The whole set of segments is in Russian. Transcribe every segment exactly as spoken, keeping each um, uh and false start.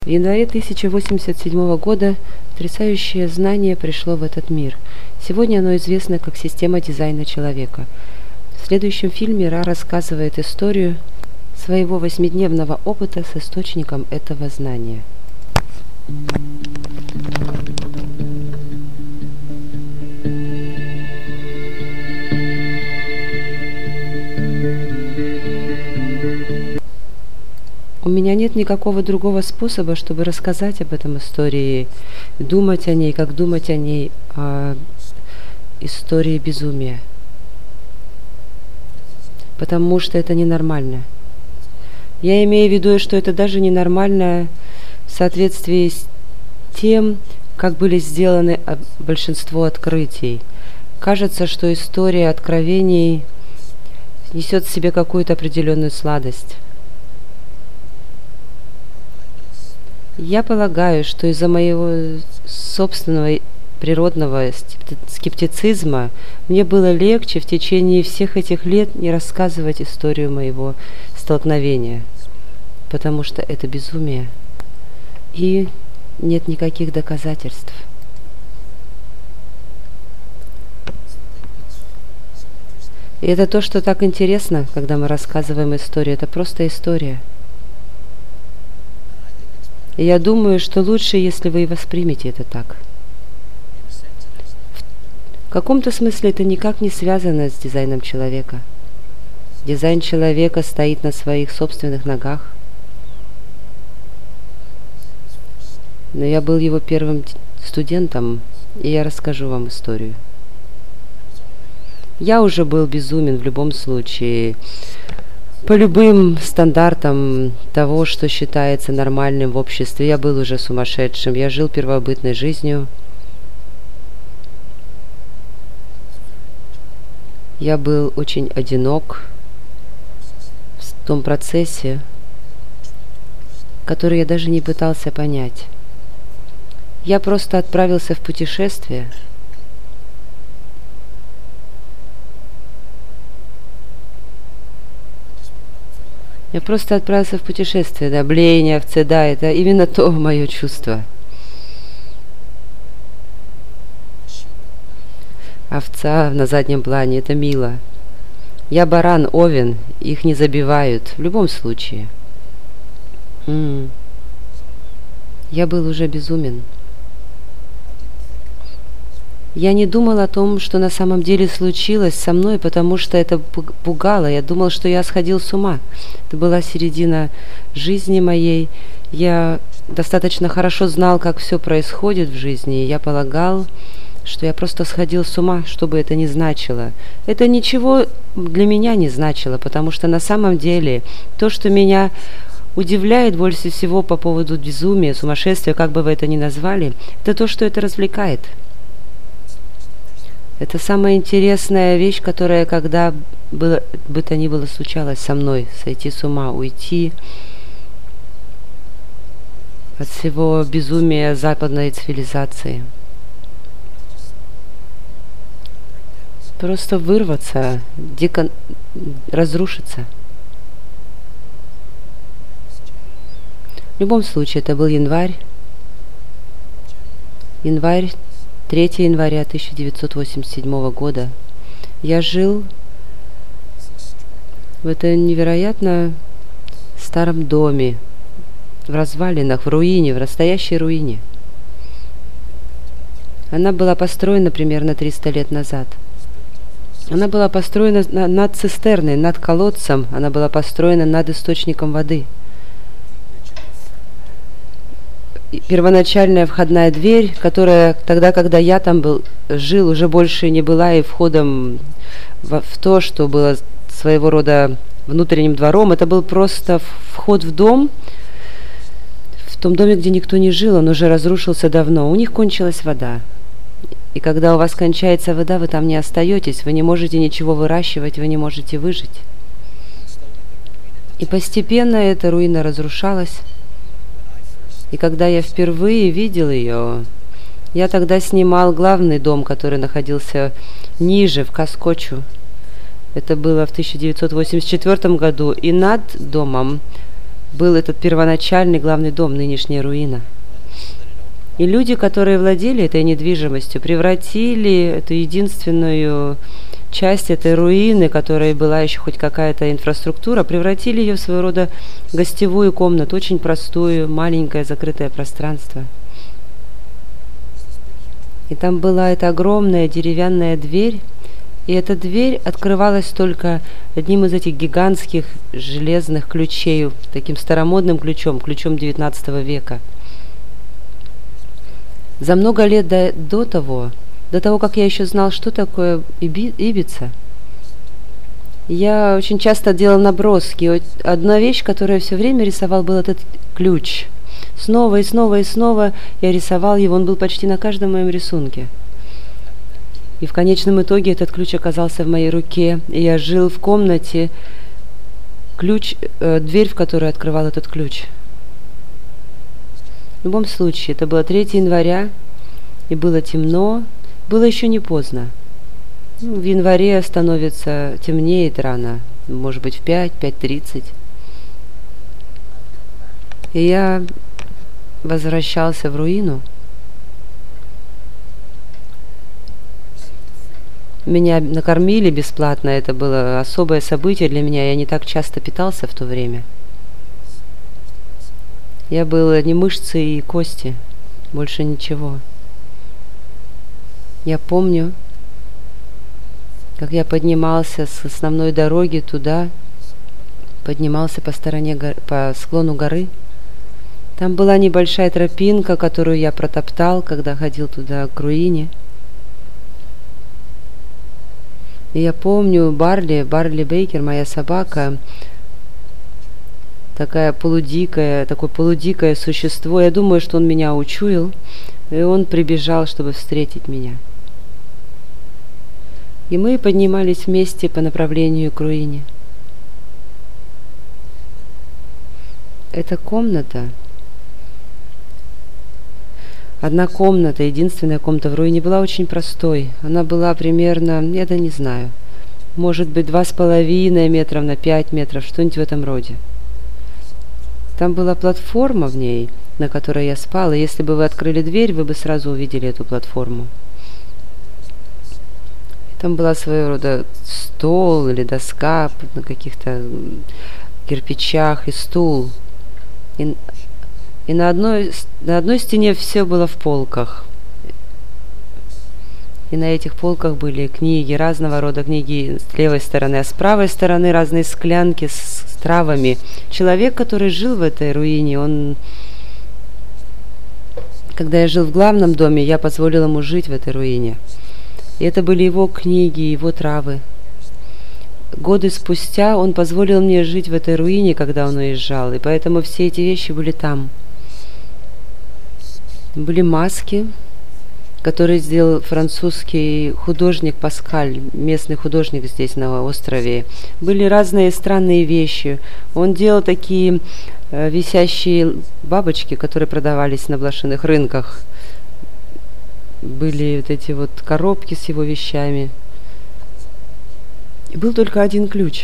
В январе тысяча восемьдесят седьмого года потрясающее знание пришло в этот мир. Сегодня оно известно как система дизайна человека. В следующем фильме Ра рассказывает историю своего восьмидневного опыта с источником этого знания. У меня нет никакого другого способа, чтобы рассказать об этом истории, думать о ней, как думать о ней, о истории безумия. Потому что это ненормально. Я имею в виду, что это даже ненормально в соответствии с тем, как были сделаны большинство открытий. Кажется, что история откровений несет в себе какую-то определенную сладость. Я полагаю, что из-за моего собственного природного скептицизма мне было легче в течение всех этих лет не рассказывать историю моего столкновения, потому что это безумие, и нет никаких доказательств. И это то, что так интересно, когда мы рассказываем историю. Это просто история. И я думаю, что лучше, если вы и воспримете это так. В каком-то смысле это никак не связано с дизайном человека. Дизайн человека стоит на своих собственных ногах. Но я был его первым студентом, и я расскажу вам историю. Я уже был безумен в любом случае. По любым стандартам того, что считается нормальным в обществе, я был уже сумасшедшим. Я жил первобытной жизнью. Я был очень одинок в том процессе, который я даже не пытался понять. Я просто отправился в путешествие. Я просто отправился в путешествие, да, блеяние, овцы, да, это именно то мое чувство. Овца на заднем плане, это мило. Я баран, овен, их не забивают, в любом случае. М-м. Я был уже безумен. Я не думал о том, что на самом деле случилось со мной, потому что это пугало. Я думал, что я сходил с ума. Это была середина жизни моей. Я достаточно хорошо знал, как все происходит в жизни, и я полагал, что я просто сходил с ума, что бы это ни значило. Это ничего для меня не значило, потому что на самом деле то, что меня удивляет больше всего по поводу безумия, сумасшествия, как бы вы это ни назвали, это то, что это развлекает. Это самая интересная вещь, которая когда было, бы то ни было случалось со мной. Сойти с ума, уйти от всего безумия западной цивилизации. Просто вырваться, дико разрушиться. В любом случае, это был январь. Январь. третьего января тысяча девятьсот восемьдесят седьмого года. Я жил в этом невероятно старом доме, в развалинах, в руине, в настоящей руине. Она была построена примерно триста лет назад. Она была построена над цистерной, над колодцем, она была построена над источником воды. Первоначальная входная дверь, которая тогда, когда я там был, жил, уже больше не была и входом в, в то, что было своего рода внутренним двором. Это был просто вход в дом, в том доме, где никто не жил, он уже разрушился давно. У них кончилась вода. И когда у вас кончается вода, вы там не остаетесь, вы не можете ничего выращивать, вы не можете выжить. И постепенно эта руина разрушалась. И когда я впервые видел ее, я тогда снимал главный дом, который находился ниже, в Каскочу. Это было в тысяча девятьсот восемьдесят четвёртом году. И над домом был этот первоначальный главный дом, нынешняя руина. И люди, которые владели этой недвижимостью, превратили эту единственную часть этой руины, которой была еще хоть какая-то инфраструктура, превратили ее в своего рода гостевую комнату, очень простую, маленькое закрытое пространство. И там была эта огромная деревянная дверь, и эта дверь открывалась только одним из этих гигантских железных ключей, таким старомодным ключом, ключом девятнадцатого века. За много лет до, до того, до того, как я еще знал, что такое Иби, Ибица, я очень часто делал наброски. Одна вещь, которую я все время рисовал, был этот ключ. Снова и снова и снова я рисовал его, он был почти на каждом моем рисунке. И в конечном итоге этот ключ оказался в моей руке, и я жил в комнате, ключ, э, дверь, в которую открывал этот ключ. В любом случае, это было третьего января, и было темно, было еще не поздно. Ну, в январе становится темнеет рано, может быть в пять, пять тридцать. И я возвращался в руину. Меня накормили бесплатно, это было особое событие для меня, я не так часто питался в то время. Я был одни мышцы и кости, больше ничего. Я помню, как я поднимался с основной дороги туда, поднимался по стороне гор... по склону горы. Там была небольшая тропинка, которую я протоптал, когда ходил туда к руине. И я помню Барли, Барли Бейкер, моя собака, такая полудикая, такое полудикое существо. Я думаю, что он меня учуял, и он прибежал, чтобы встретить меня. И мы поднимались вместе по направлению к руине. Эта комната, одна комната, единственная комната в руине, была очень простой. Она была примерно, я да не знаю, может быть, два с половиной метров на пять метров, что-нибудь в этом роде. Там была платформа в ней, на которой я спал, и если бы вы открыли дверь, вы бы сразу увидели эту платформу. Там была своего рода стол или доска на каких-то кирпичах и стул. И, и на, одной, на одной стене все было в полках. И на этих полках были книги, разного рода книги с левой стороны, а с правой стороны разные склянки с, с травами. Человек, который жил в этой руине, он... Когда я жил в главном доме, я позволил ему жить в этой руине. И это были его книги, его травы. Годы спустя он позволил мне жить в этой руине, когда он уезжал, и поэтому все эти вещи были там. Были маски, который сделал французский художник Паскаль, местный художник здесь на острове. Были разные странные вещи. Он делал такие э, висящие бабочки, которые продавались на блошиных рынках. Были вот эти вот коробки с его вещами. И был только один ключ.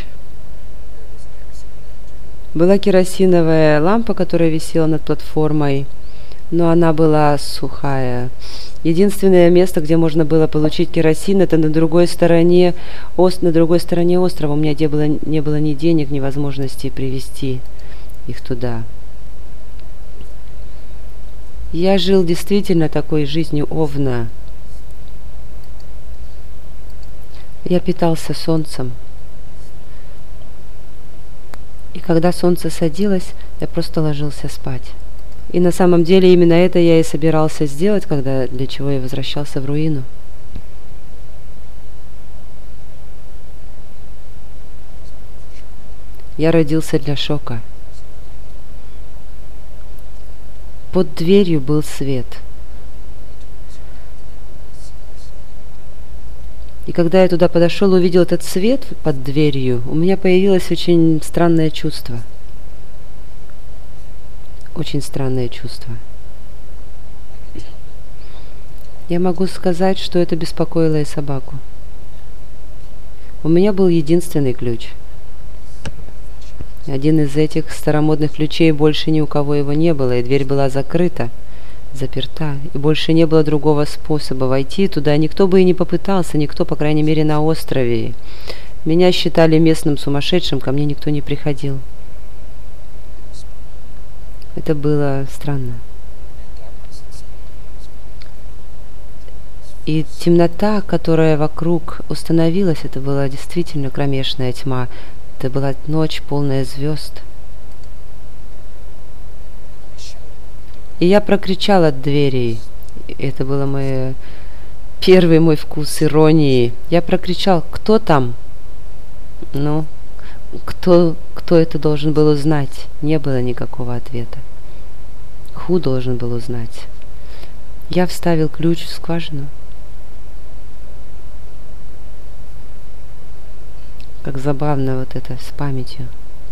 Была керосиновая лампа, которая висела над платформой, но она была сухая. Единственное место, где можно было получить керосин, это на другой стороне, ост, на другой стороне острова. У меня не было, не было ни денег, ни возможности привезти их туда. Я жил действительно такой жизнью овна. Я питался солнцем. И когда солнце садилось, я просто ложился спать. И на самом деле именно это я и собирался сделать, когда для чего я возвращался в руину. Я родился для шока. Под дверью был свет. И когда я туда подошел и увидел этот свет под дверью, у меня появилось очень странное чувство. Очень странное чувство. Я могу сказать, что это беспокоило и собаку. У меня был единственный ключ. Один из этих старомодных ключей, больше ни у кого его не было, и дверь была закрыта, заперта, и больше не было другого способа войти туда. Никто бы и не попытался, никто, по крайней мере, на острове. Меня считали местным сумасшедшим, ко мне никто не приходил. Это было странно. И темнота, которая вокруг установилась, это была действительно кромешная тьма. Это была ночь, полная звезд. И я прокричала от дверей. Это был мой первый мой вкус иронии. Я прокричал: «Кто там?» Ну, кто, кто это должен был узнать? Не было никакого ответа. Ху должен был узнать. Я вставил ключ в скважину. Как забавно вот это с памятью.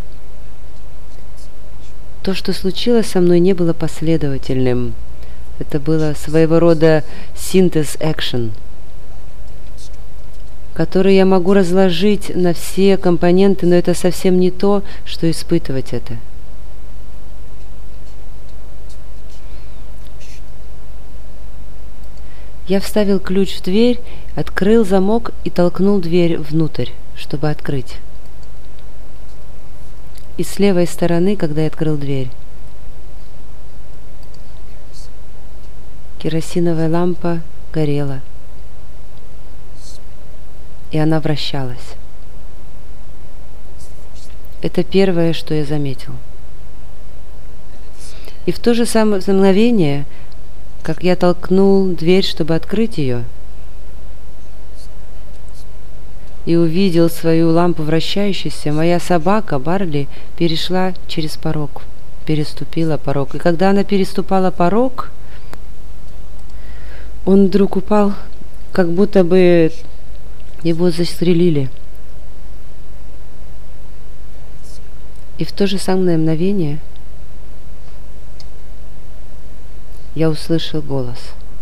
То, что случилось со мной, не было последовательным. Это было своего рода синтез-экшен, который я могу разложить на все компоненты, но это совсем не то, что испытывать это. Я вставил ключ в дверь, открыл замок и толкнул дверь внутрь, чтобы открыть. И с левой стороны, когда я открыл дверь, керосиновая лампа горела, и она вращалась. Это первое, что я заметил. И в то же самое мгновение, как я толкнул дверь, чтобы открыть ее, и увидел свою лампу вращающейся, моя собака Барли перешла через порог, переступила порог. И когда она переступала порог, он вдруг упал, как будто бы его застрелили. И в то же самое мгновение я услышал голос.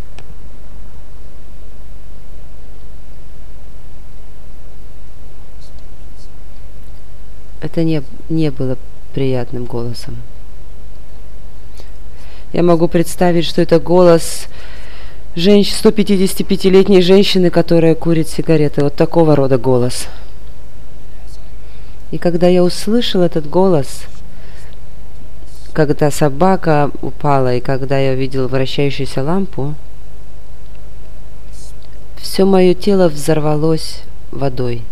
Это не, не было приятным голосом. Я могу представить, что это голос женщ... сто пятидесятипятилетней женщины, которая курит сигареты. Вот такого рода голос. И когда я услышал этот голос, когда собака упала и когда я увидел вращающуюся лампу, все мое тело взорвалось водой.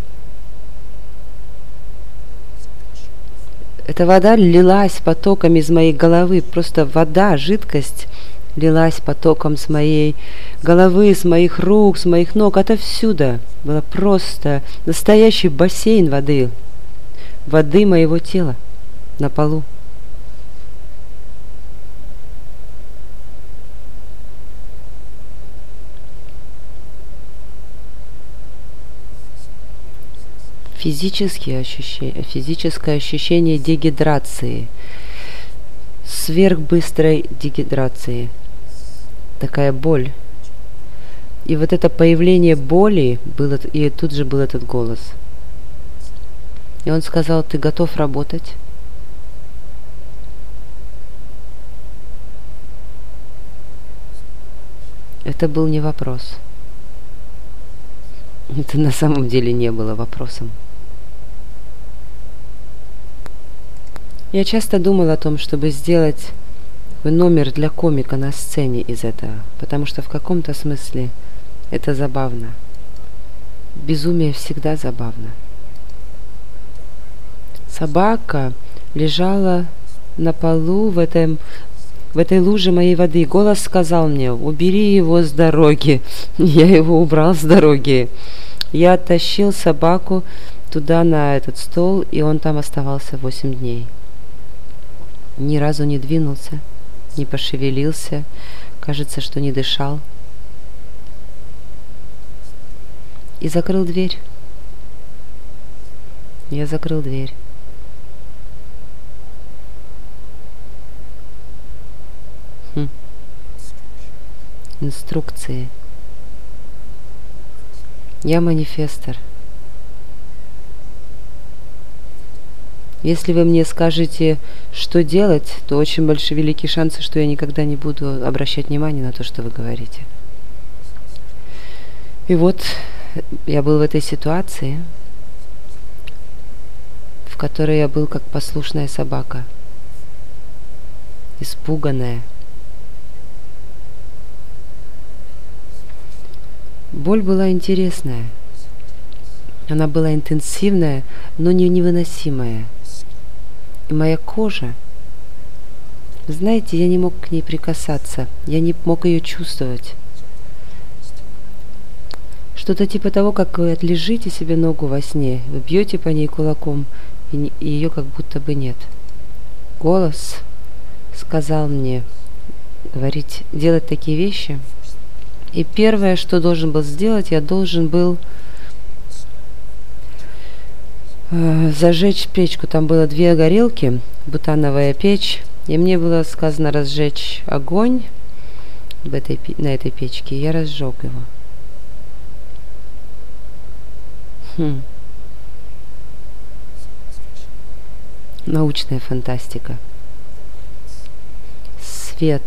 Эта вода лилась потоком из моей головы. Просто вода, жидкость лилась потоком с моей головы, с моих рук, с моих ног. Отовсюду. Было просто настоящий бассейн воды. Воды моего тела на полу. Физические ощущения, физическое ощущение дегидрации, сверхбыстрой дегидрации, такая боль. И вот это появление боли, было, и тут же был этот голос. И он сказал: «Ты готов работать?» Это был не вопрос. Это на самом деле не было вопросом. Я часто думала о том, чтобы сделать номер для комика на сцене из этого, потому что в каком-то смысле это забавно. Безумие всегда забавно. Собака лежала на полу в этом, в этой луже моей воды. Голос сказал мне: «Убери его с дороги». Я его убрал с дороги. Я оттащил собаку туда, на этот стол, и он там оставался восемь дней. Ни разу не двинулся, не пошевелился, кажется, что не дышал. И закрыл дверь. Я закрыл дверь. Хм. Инструкции. Я манифестор. Если вы мне скажете, что делать, то очень большие великие шансы, что я никогда не буду обращать внимание на то, что вы говорите. И вот я был в этой ситуации, в которой я был как послушная собака, испуганная. Боль была интересная. Она была интенсивная, но не невыносимая. И моя кожа, знаете, я не мог к ней прикасаться, я не мог ее чувствовать. Что-то типа того, как вы отлежите себе ногу во сне, вы бьете по ней кулаком, и, и ее как будто бы нет. Голос сказал мне говорить, делать такие вещи. И первое, что должен был сделать, я должен был э, зажечь печку. Там было две горелки, бутановая печь, и мне было сказано разжечь огонь в этой, на этой печке, и я разжег его. Хм. Научная фантастика. Свет.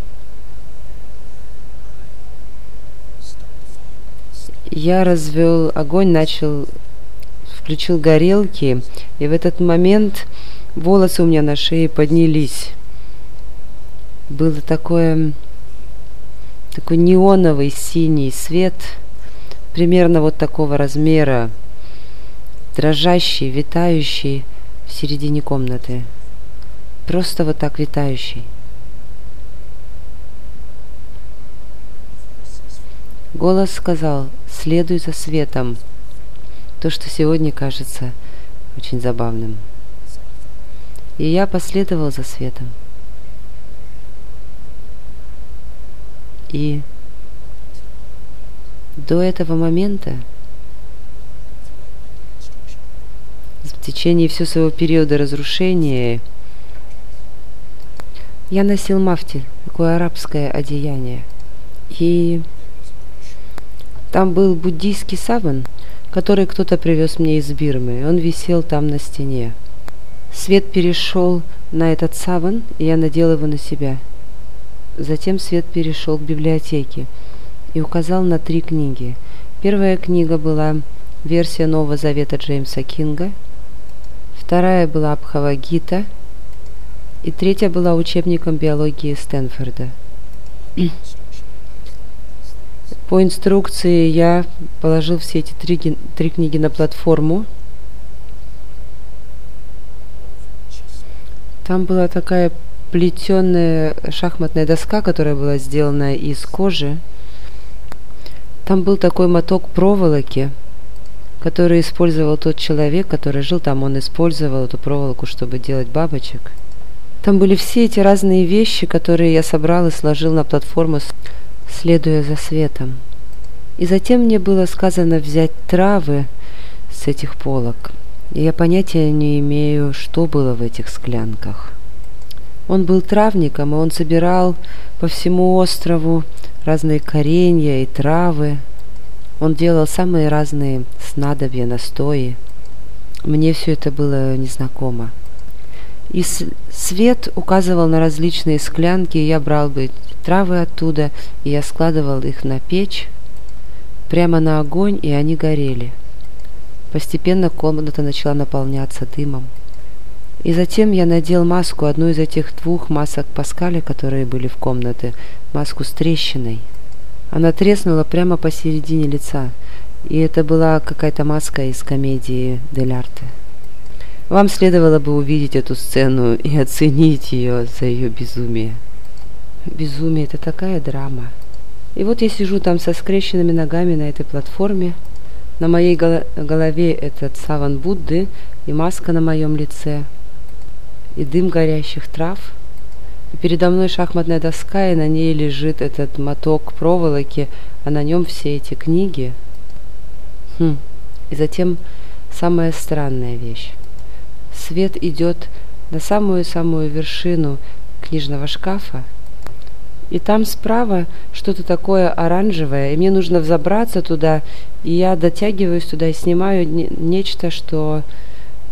Я развел огонь, начал, включил горелки, и в этот момент волосы у меня на шее поднялись. Было такое, такой неоновый синий свет, примерно вот такого размера, дрожащий, витающий в середине комнаты. Просто вот так витающий. Голос сказал: следуй за светом. То, что сегодня кажется очень забавным. И я последовал за светом. И до этого момента, в течение всего своего периода разрушения, я носил мафтиль, такое арабское одеяние. И там был буддийский саван, который кто-то привез мне из Бирмы. Он висел там на стене. Свет перешел на этот саван, и я надел его на себя. Затем свет перешел к библиотеке и указал на три книги. Первая книга была версия Нового Завета Джеймса Кинга, вторая была Бхагавад-гита, и третья была учебником биологии Стэнфорда. По инструкции я положил все эти три, три книги на платформу. Там была такая плетеная шахматная доска, которая была сделана из кожи. Там был такой моток проволоки, который использовал тот человек, который жил там. Он использовал эту проволоку, чтобы делать бабочек. Там были все эти разные вещи, которые я собрал и сложил на платформу, следуя за светом. И затем мне было сказано взять травы с этих полок. И я понятия не имею, что было в этих склянках. Он был травником, и он собирал по всему острову разные коренья и травы. Он делал самые разные снадобья, настои. Мне все это было незнакомо. И свет указывал на различные склянки, и я брал бы травы оттуда, и я складывал их на печь, прямо на огонь, и они горели. Постепенно комната начала наполняться дымом. И затем я надел маску, одну из этих двух масок Паскаля, которые были в комнате, маску с трещиной. Она треснула прямо посередине лица, и это была какая-то маска из комедии Дель Арте. Вам следовало бы увидеть эту сцену и оценить ее за ее безумие. Безумие — это такая драма. И вот я сижу там со скрещенными ногами на этой платформе. На моей голове этот саван Будды и маска на моем лице, и дым горящих трав. И передо мной шахматная доска, и на ней лежит этот моток проволоки, а на нем все эти книги. Хм. И затем самая странная вещь. Свет идет на самую-самую вершину книжного шкафа, и там справа что-то такое оранжевое, и мне нужно взобраться туда, и я дотягиваюсь туда и снимаю не- нечто, что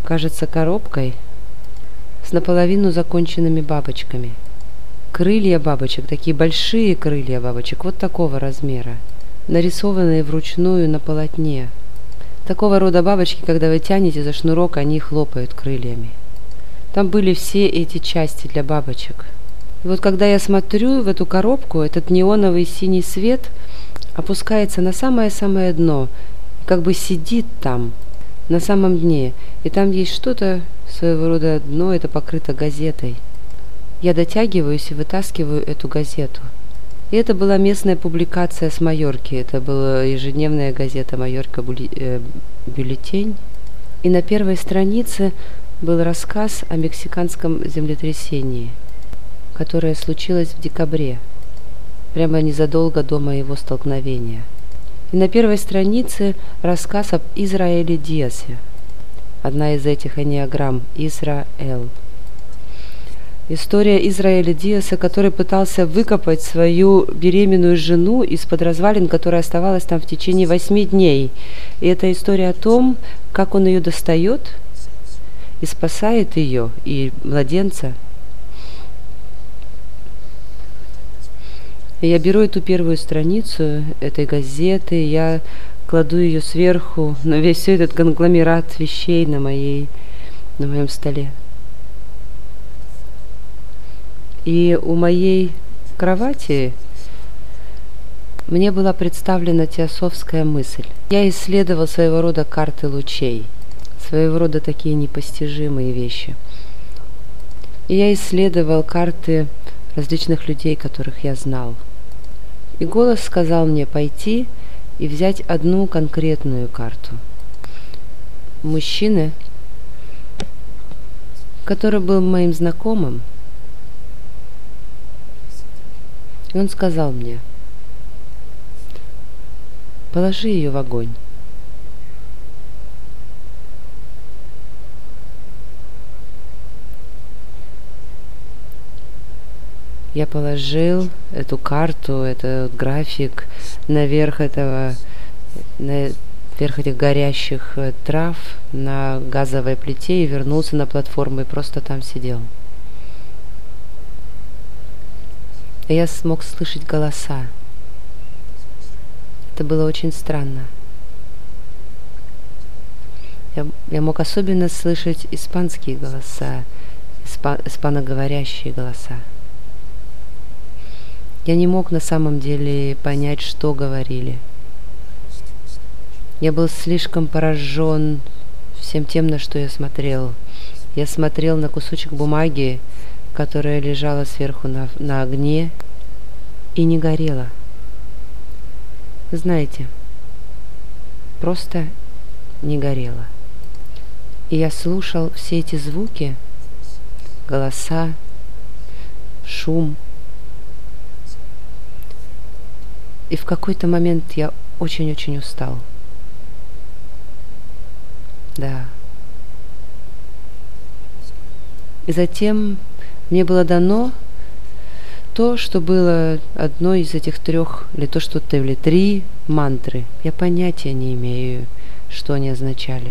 кажется коробкой с наполовину законченными бабочками. Крылья бабочек, такие большие крылья бабочек, вот такого размера, нарисованные вручную на полотне. Такого рода бабочки, когда вы тянете за шнурок, они хлопают крыльями. Там были все эти части для бабочек. И вот когда я смотрю в эту коробку, этот неоновый синий свет опускается на самое-самое дно, как бы сидит там, на самом дне. И там есть что-то, своего рода дно, это покрыто газетой. Я дотягиваюсь и вытаскиваю эту газету. И это была местная публикация с Майорки. Это была ежедневная газета «Майорка бюллетень». И на первой странице был рассказ о мексиканском землетрясении, которое случилось в декабре, прямо незадолго до моего столкновения. И на первой странице рассказ об Израиле Диасе. Одна из этих энеаграмм – Израэль. История Израиля Диаса, который пытался выкопать свою беременную жену из-под развалин, которая оставалась там в течение восьми дней. И это история о том, как он ее достает и спасает ее, и младенца. И я беру эту первую страницу этой газеты, я кладу ее сверху на весь этот конгломерат вещей на, моей, на моем столе. И у моей кровати мне была представлена теософская мысль. Я исследовал своего рода карты лучей, своего рода такие непостижимые вещи. И я исследовал карты различных людей, которых я знал. И голос сказал мне пойти и взять одну конкретную карту. Мужчины, который был моим знакомым, и он сказал мне: положи ее в огонь. Я положил эту карту, этот график наверх этого, наверх этих горящих трав на газовой плите и вернулся на платформу и просто там сидел. И я смог слышать голоса. Это было очень странно. Я, я мог особенно слышать испанские голоса, испа, испаноговорящие голоса. Я не мог на самом деле понять, что говорили. Я был слишком поражен всем тем, на что я смотрел. Я смотрел на кусочек бумаги, которая лежала сверху на, на огне и не горела. Знаете, просто не горела. И я слушал все эти звуки, голоса, шум. И в какой-то момент я очень-очень устал. Да. И затем мне было дано то, что было одной из этих трех, или то, что то, или три мантры. Я понятия не имею, что они означали.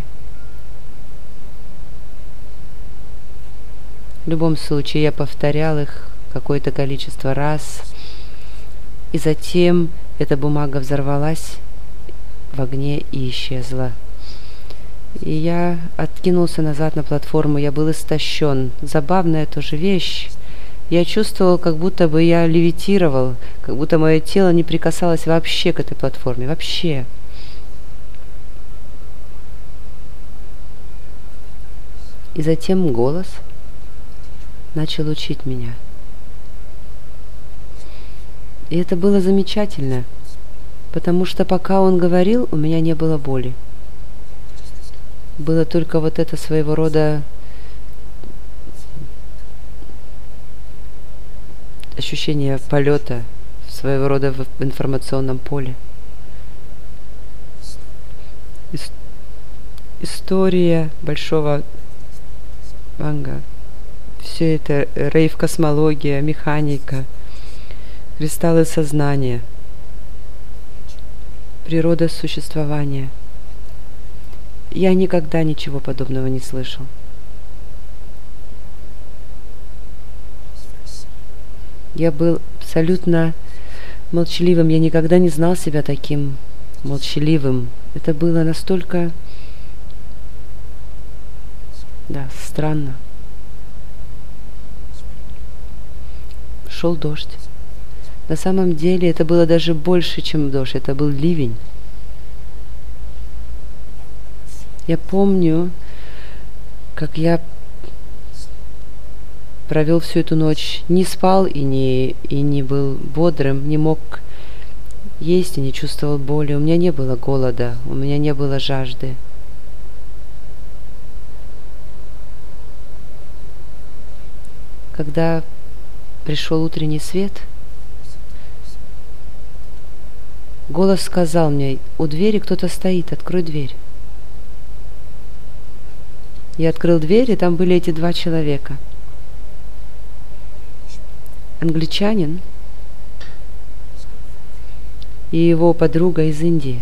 В любом случае, я повторял их какое-то количество раз, и затем эта бумага взорвалась в огне и исчезла. И я откинулся назад на платформу, я был истощен. Забавная тоже вещь. Я чувствовал, как будто бы я левитировал, как будто мое тело не прикасалось вообще к этой платформе. Вообще. И затем голос начал учить меня. И это было замечательно, потому что пока он говорил, у меня не было боли. Было только вот это своего рода ощущение полета, своего рода в информационном поле. Ис- история большого банга. Все это рейв-космология, механика, кристаллы сознания, природа существования. Я никогда ничего подобного не слышал. Я был абсолютно молчаливым. Я никогда не знал себя таким молчаливым. Это было настолько, да, странно. Шел дождь. На самом деле это было даже больше, чем дождь. Это был ливень. Я помню, как я провел всю эту ночь, не спал и не, и не был бодрым, не мог есть и не чувствовал боли. У меня не было голода, у меня не было жажды. Когда пришел утренний свет, голос сказал мне: у двери кто-то стоит, открой дверь. Я открыл дверь, и там были эти два человека. Англичанин и его подруга из Индии.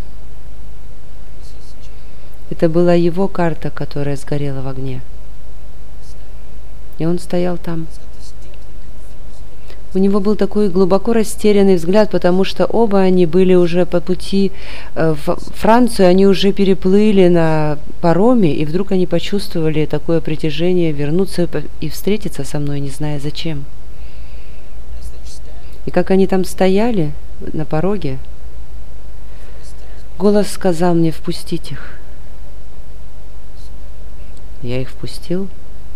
Это была его карта, которая сгорела в огне. И он стоял там. У него был такой глубоко растерянный взгляд, потому что оба они были уже по пути в Францию, они уже переплыли на пароме, и вдруг они почувствовали такое притяжение вернуться и встретиться со мной, не зная зачем. И как они там стояли на пороге, голос сказал мне: впустить их. Я их впустил.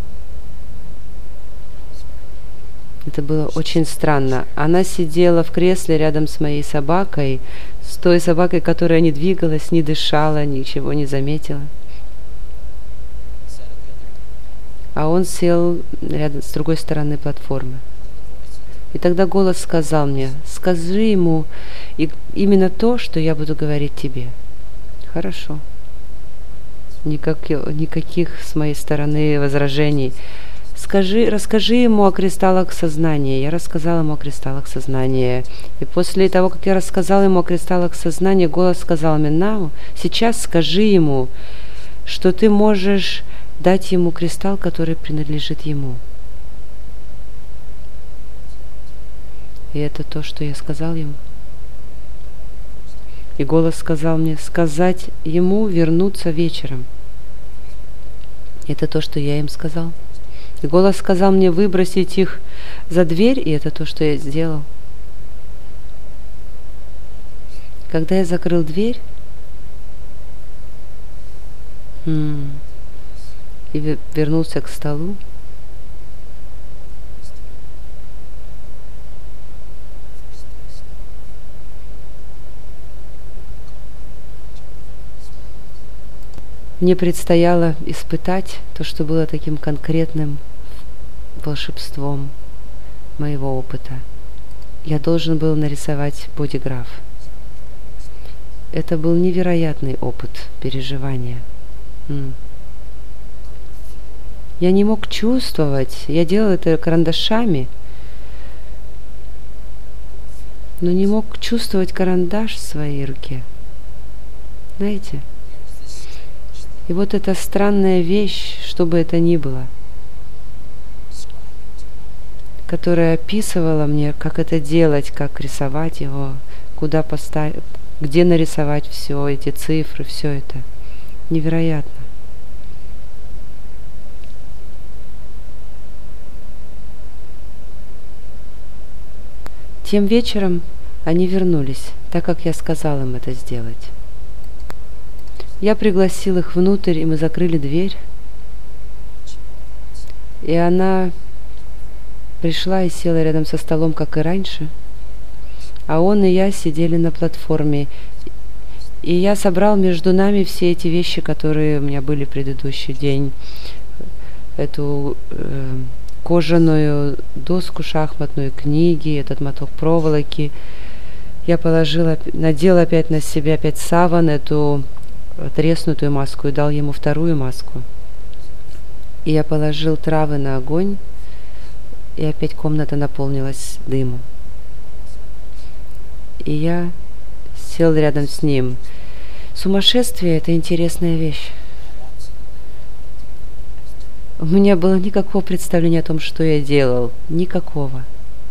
Это было очень странно. Она сидела в кресле рядом с моей собакой, с той собакой, которая не двигалась, не дышала, ничего не заметила. А он сел рядом с другой стороны платформы. И тогда голос сказал мне: скажи ему и именно то, что я буду говорить тебе. Хорошо. Никак, никаких с моей стороны возражений. Скажи, расскажи ему о кристаллах сознания. Я рассказала ему о кристаллах сознания. И после того, как я рассказала ему о кристаллах сознания, голос сказал мне: на, сейчас скажи ему, что ты можешь дать ему кристалл, который принадлежит ему. И это то, что я сказал ему. И голос сказал мне сказать ему вернуться вечером. Это то, что я им сказал. И голос сказал мне выбросить их за дверь, и это то, что я сделал. Когда я закрыл дверь и вернулся к столу, мне предстояло испытать то, что было таким конкретным волшебством моего опыта. Я должен был нарисовать бодиграф. Это был невероятный опыт переживания. Я не мог чувствовать, я делал это карандашами, но не мог чувствовать карандаш в своей руке. Знаете? И вот эта странная вещь, что бы это ни было, которая описывала мне, как это делать, как рисовать его, куда поставить, где нарисовать все эти цифры, все это. Невероятно. Тем вечером они вернулись, так как я сказал им это сделать. Я пригласил их внутрь, и мы закрыли дверь. И она пришла и села рядом со столом, как и раньше. А он и я сидели на платформе. И я собрал между нами все эти вещи, которые у меня были в предыдущий день. Эту э, кожаную доску шахматную, книги, этот моток проволоки. Я положила, надела опять на себя опять саван, эту треснутую маску, и дал ему вторую маску. И я положил травы на огонь, и опять комната наполнилась дымом. И я сел рядом с ним. Сумасшествие – это интересная вещь. У меня было никакого представления о том, что я делал. Никакого.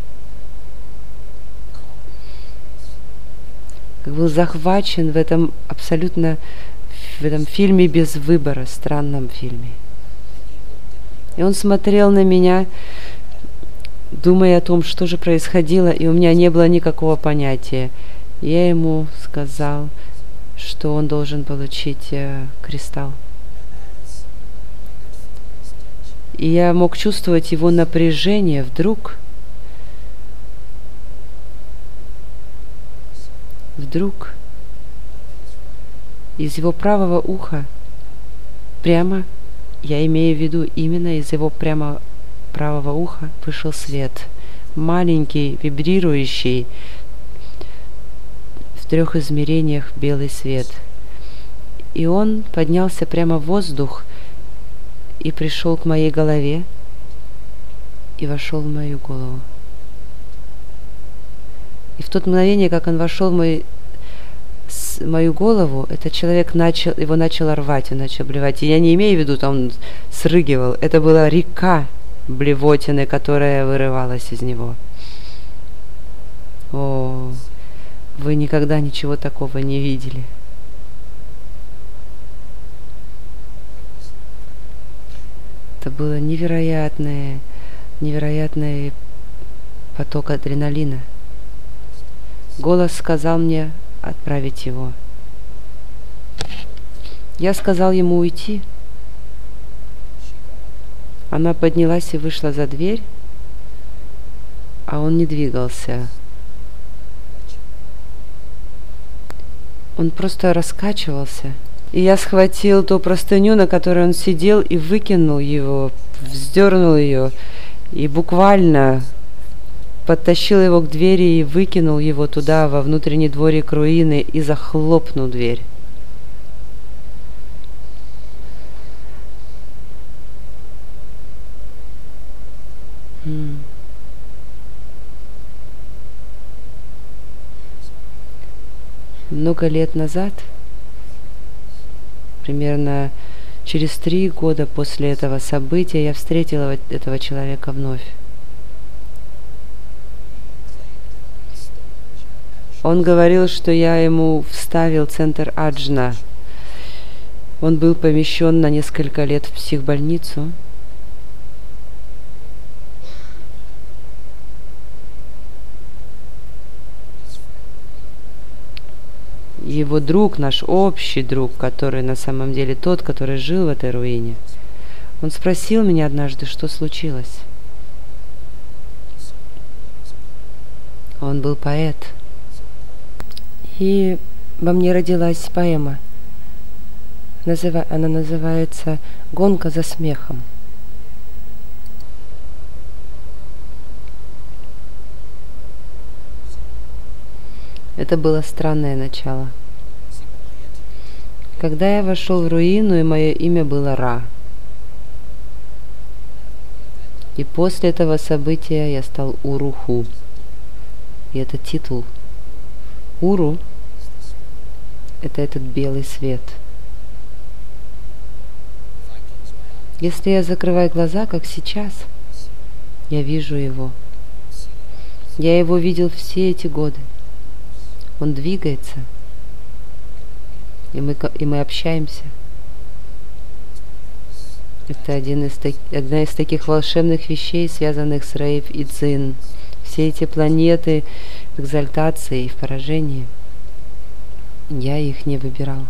Как был захвачен в этом абсолютно, в этом фильме без выбора, странном фильме. И он смотрел на меня, думая о том, что же происходило, и у меня не было никакого понятия. Я ему сказал, что он должен получить э, кристалл. И я мог чувствовать его напряжение. Вдруг, вдруг из его правого уха, прямо, я имею в виду именно из его прямо правого уха, вышел свет. Маленький, вибрирующий, в трех измерениях белый свет. И он поднялся прямо в воздух и пришел к моей голове и вошел в мою голову. И в то мгновение, как он вошел в мой, с, мою голову, этот человек начал, его начало рвать, он начал блевать. И я не имею в виду, там он срыгивал. Это была река блевотины, которая вырывалась из него. О, вы никогда ничего такого не видели. Это было невероятное, невероятный поток адреналина. Голос сказал мне отправить его. Я сказал ему уйти. Она поднялась и вышла за дверь, а он не двигался. Он просто раскачивался. И я схватил ту простыню, на которой он сидел, и выкинул его, вздернул ее, и буквально подтащил его к двери и выкинул его туда, во внутренний дворик руины, и захлопнул дверь. М. Много лет назад, примерно через три года после этого события, я встретила этого человека вновь. Он говорил, что я ему вставил центр Аджна. Он был помещен на несколько лет в психбольницу. Его друг, наш общий друг, который на самом деле тот, который жил в этой руине, он спросил меня однажды, что случилось. Он был поэт. И во мне родилась поэма. Называ... Она называется «Гонка за смехом». Это было странное начало. Когда я вошел в руину, и мое имя было Ра. И после этого события я стал Уруху. И это титул. Уру – это этот белый свет. Если я закрываю глаза, как сейчас, я вижу его. Я его видел все эти годы. Он двигается, и мы, и мы общаемся. Это один из, одна из таких волшебных вещей, связанных с рейв и дзин. Все эти планеты в экзальтации и в поражении. Я их не выбирал.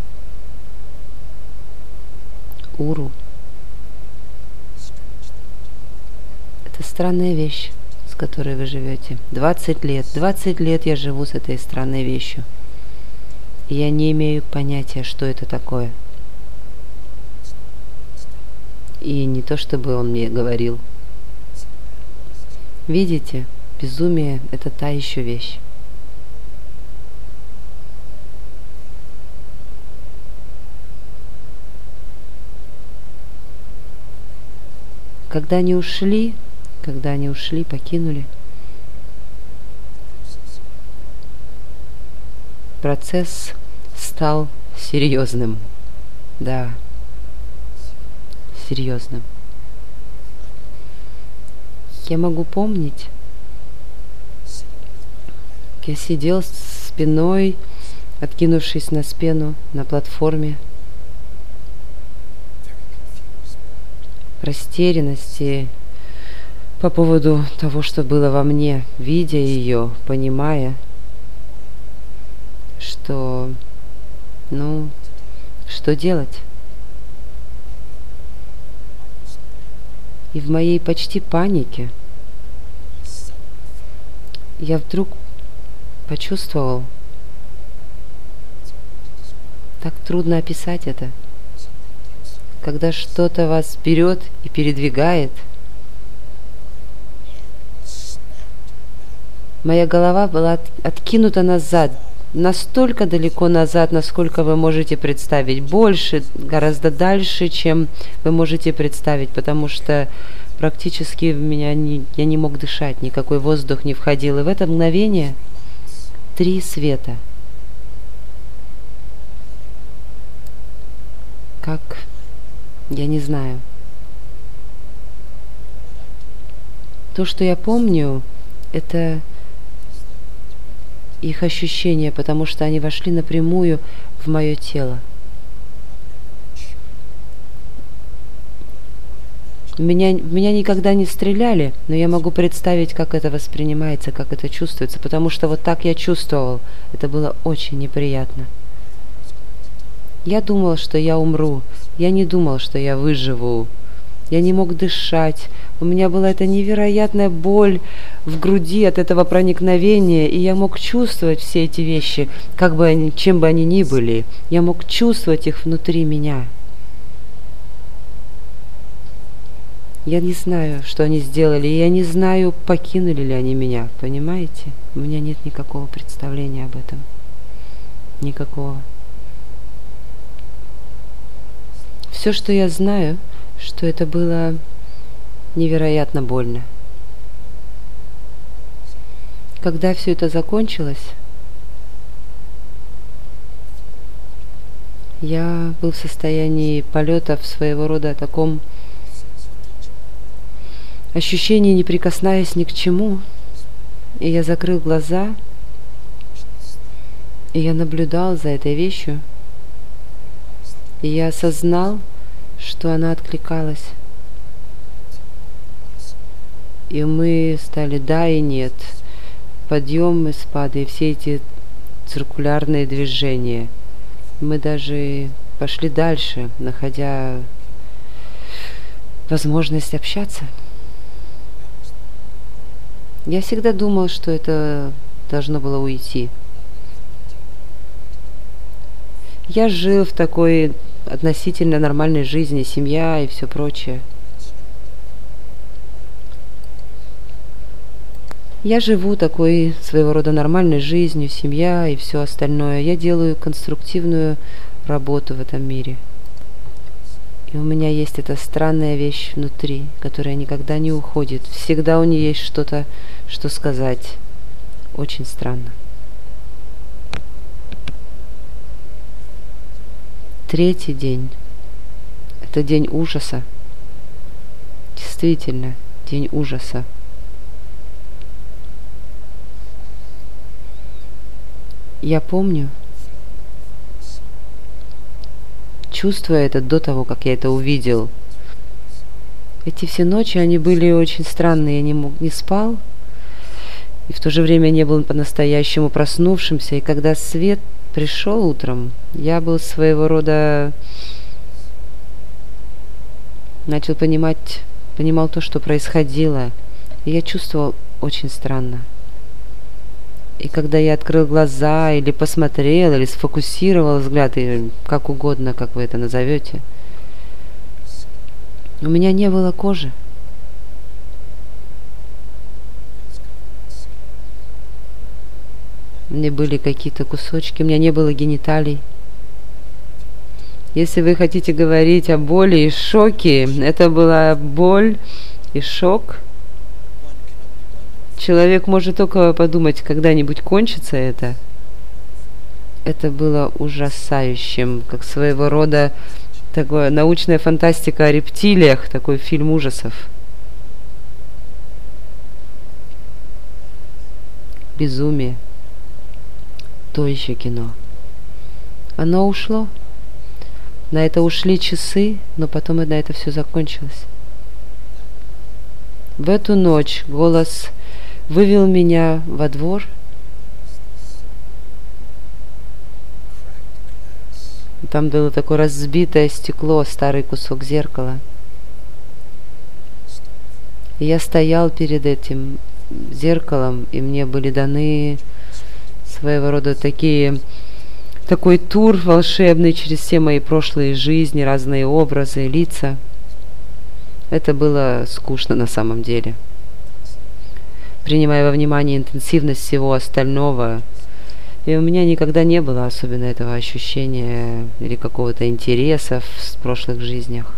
Уру. Это странная вещь, с которой вы живете. двадцать лет. двадцать лет я живу с этой странной вещью. И я не имею понятия, что это такое. И не то, чтобы он мне говорил. Видите, безумие – это та еще вещь. Когда они ушли, когда они ушли, покинули, процесс стал серьезным. Да, серьезным. Я могу помнить, как я сидел спиной, откинувшись на спину на платформе, в растерянности по поводу того, что было во мне, видя ее, понимая, что, ну, что делать? И в моей почти панике я вдруг почувствовал, так трудно описать это, когда что-то вас берет и передвигает. Моя голова была от, откинута назад, настолько далеко назад, насколько вы можете представить, больше, гораздо дальше, чем вы можете представить, потому что практически в меня не, я не мог дышать, никакой воздух не входил. И в это мгновение три света. Как? Я не знаю. То, что я помню, это их ощущения, потому что они вошли напрямую в мое тело. Меня, меня никогда не стреляли, но я могу представить, как это воспринимается, как это чувствуется, потому что вот так я чувствовал. Это было очень неприятно. Я думал, что я умру. Я не думал, что я выживу. Я не мог дышать. У меня была эта невероятная боль в груди от этого проникновения, и я мог чувствовать все эти вещи, как бы они, чем бы они ни были. Я мог чувствовать их внутри меня. Я не знаю, что они сделали, и я не знаю, покинули ли они меня, понимаете? У меня нет никакого представления об этом. Никакого. Все, что я знаю, что это было невероятно больно. Когда все это закончилось, я был в состоянии полета в своего рода таком ощущении, не прикасаясь ни к чему. И я закрыл глаза, и я наблюдал за этой вещью, и я осознал, что она откликалась. И мы стали да и нет, подъем и спады, и все эти циркулярные движения. Мы даже пошли дальше, находя возможность общаться. Я всегда думал, что это должно было уйти. Я жил в такой относительно нормальной жизни, семья и все прочее. Я живу такой своего рода нормальной жизнью, семья и все остальное. Я делаю конструктивную работу в этом мире. И у меня есть эта странная вещь внутри, которая никогда не уходит. Всегда у нее есть что-то, что сказать. Очень странно. Третий день. Это день ужаса. Действительно, день ужаса. Я помню, чувствуя это до того, как я это увидел. Эти все ночи, они были очень странные. Я не, мог, не спал, и в то же время не был по-настоящему проснувшимся. И когда свет пришел утром, я был своего рода... Начал понимать, понимал то, что происходило. И я чувствовал очень странно. И когда я открыл глаза, или посмотрел, или сфокусировал взгляд, или как угодно, как вы это назовете, у меня не было кожи. У меня были какие-то кусочки, у меня не было гениталий. Если вы хотите говорить о боли и шоке, это была боль и шок. Человек может только подумать, когда-нибудь кончится это. Это было ужасающим, как своего рода такое научная фантастика о рептилиях, такой фильм ужасов. Безумие. То еще кино. Оно ушло. На это ушли часы, но потом и на это все закончилось. В эту ночь голос вывел меня во двор. Там было такое разбитое стекло, старый кусок зеркала. И я стоял перед этим зеркалом, и мне были даны своего рода такие, такой тур волшебный через все мои прошлые жизни, разные образы, лица. Это было скучно на самом деле. Принимая во внимание интенсивность всего остального, и у меня никогда не было особенно этого ощущения или какого-то интереса в прошлых жизнях.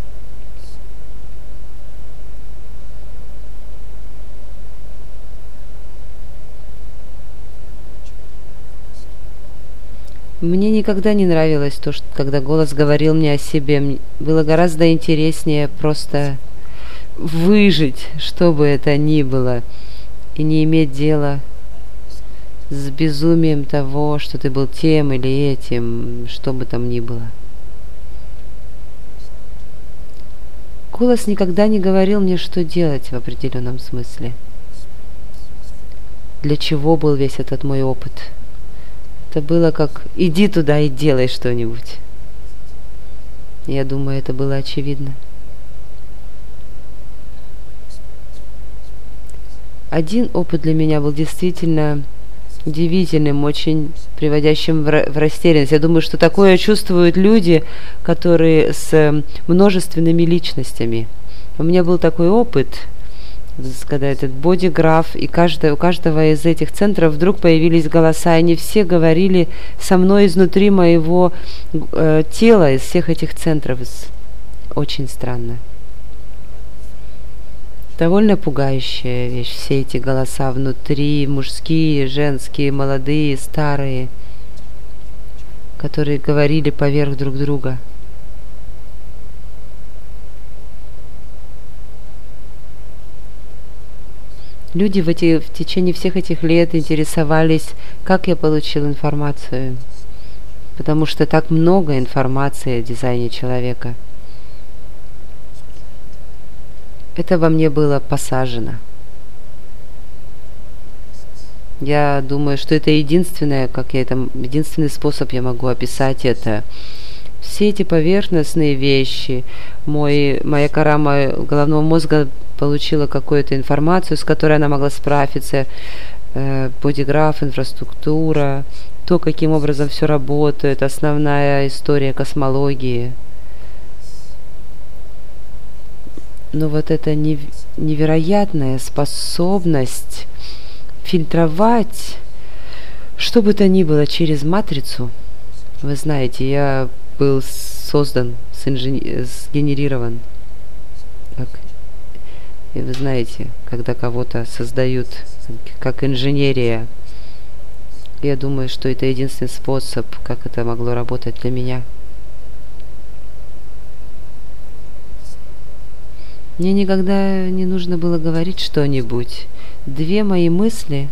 Мне никогда не нравилось то, что когда голос говорил мне о себе, было гораздо интереснее просто выжить, что бы это ни было, и не иметь дела с безумием того, что ты был тем или этим, что бы там ни было. Голос никогда не говорил мне, что делать в определенном смысле. Для чего был весь этот мой опыт? Это было как «иди туда и делай что-нибудь». Я думаю, это было очевидно. Один опыт для меня был действительно удивительным, очень приводящим в растерянность. Я думаю, что такое чувствуют люди, которые с множественными личностями. У меня был такой опыт, когда этот бодиграф, и каждый, у каждого из этих центров вдруг появились голоса, и они все говорили со мной изнутри моего э, тела, из всех этих центров. Очень странно. Довольно пугающая вещь, все эти голоса внутри, мужские, женские, молодые, старые, которые говорили поверх друг друга. Люди в, эти, в течение всех этих лет интересовались, как я получил информацию, потому что так много информации о дизайне человека. Это во мне было посажено. Я думаю, что это единственное, как я это, единственный способ я могу описать это. Все эти поверхностные вещи, мой, моя кора моего головного мозга получила какую-то информацию, с которой она могла справиться, э, бодиграф, инфраструктура, то, каким образом все работает, основная история космологии. Но вот эта невероятная способность фильтровать что бы то ни было через матрицу. Вы знаете, я был создан, сгенерирован. Как, и вы знаете, когда кого-то создают как инженерия, я думаю, что это единственный способ, как это могло работать для меня. Мне никогда не нужно было говорить что-нибудь. Две мои мысли,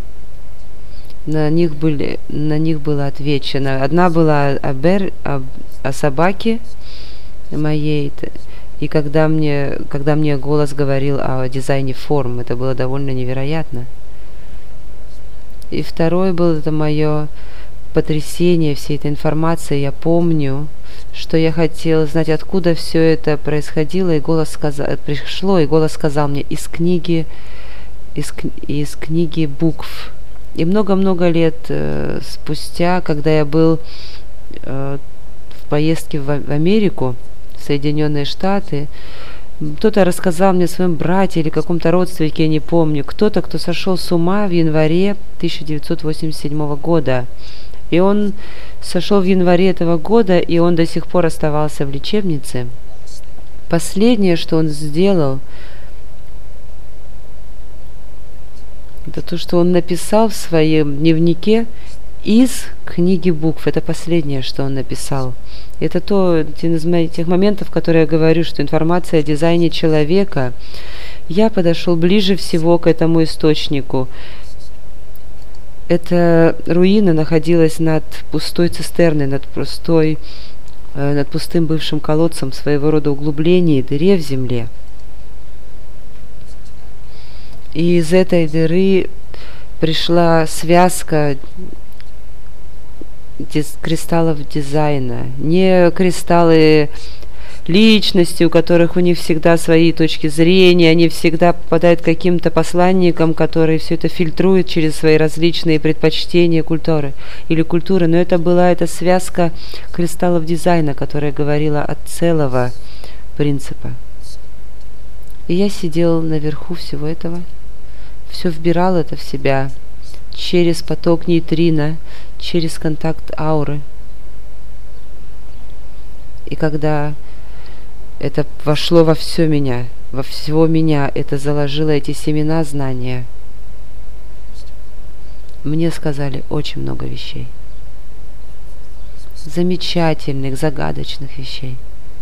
на них, были, на них было отвечено. Одна была о, Бер, о, о собаке моей, и когда мне, когда мне голос говорил о дизайне форм, это было довольно невероятно. И второе было это мое потрясение всей этой информации. Я помню, что я хотела знать, откуда все это происходило, и голос сказал, пришло, и голос сказал мне из книги, из, из книги букв. И много-много лет э, спустя, когда я был э, в поездке в, в Америку, в Соединенные Штаты, кто-то рассказал мне о своем брате или каком-то родственнике, я не помню, кто-то, кто сошел с ума в январе тысяча девятьсот восемьдесят седьмого года. И он сошел в январе этого года, и он до сих пор оставался в лечебнице. Последнее, что он сделал, это то, что он написал в своем дневнике из книги букв. Это последнее, что он написал. Это то, один из тех моментов, которые я говорю, что информация о дизайне человека. Я подошел ближе всего к этому источнику. Эта руина находилась над пустой цистерной, над пустой, э, над пустым бывшим колодцем, своего рода углубление, дыре в земле. И из этой дыры пришла связка диз- кристаллов дизайна. Не кристаллы личности, у которых у них всегда свои точки зрения, они всегда попадают к каким-то посланникам, которые все это фильтруют через свои различные предпочтения культуры или культуры. Но это была эта связка кристаллов дизайна, которая говорила от целого принципа. И я сидел наверху всего этого, все вбирал это в себя через поток нейтрино, через контакт ауры. И когда это вошло во все меня, во всего меня, это заложило эти семена знания, мне сказали очень много вещей. Замечательных, загадочных вещей.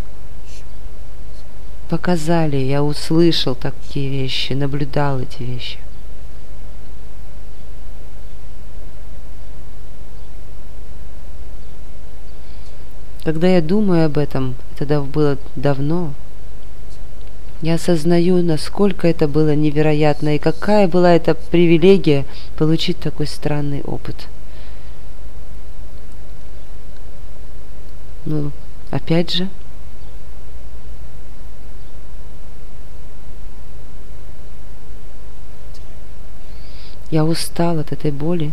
Показали, я услышал такие вещи, наблюдал эти вещи. Когда я думаю об этом, это было давно, я осознаю, насколько это было невероятно и какая была эта привилегия получить такой странный опыт. Ну, опять же, я устал от этой боли.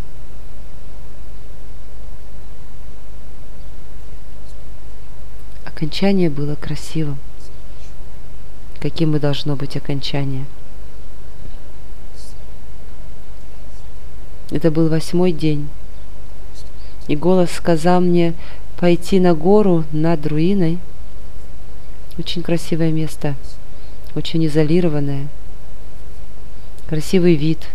Окончание было красивым. Каким и должно быть окончание. Это был восьмой день. И голос сказал мне пойти на гору над руиной. Очень красивое место. Очень изолированное. Красивый вид.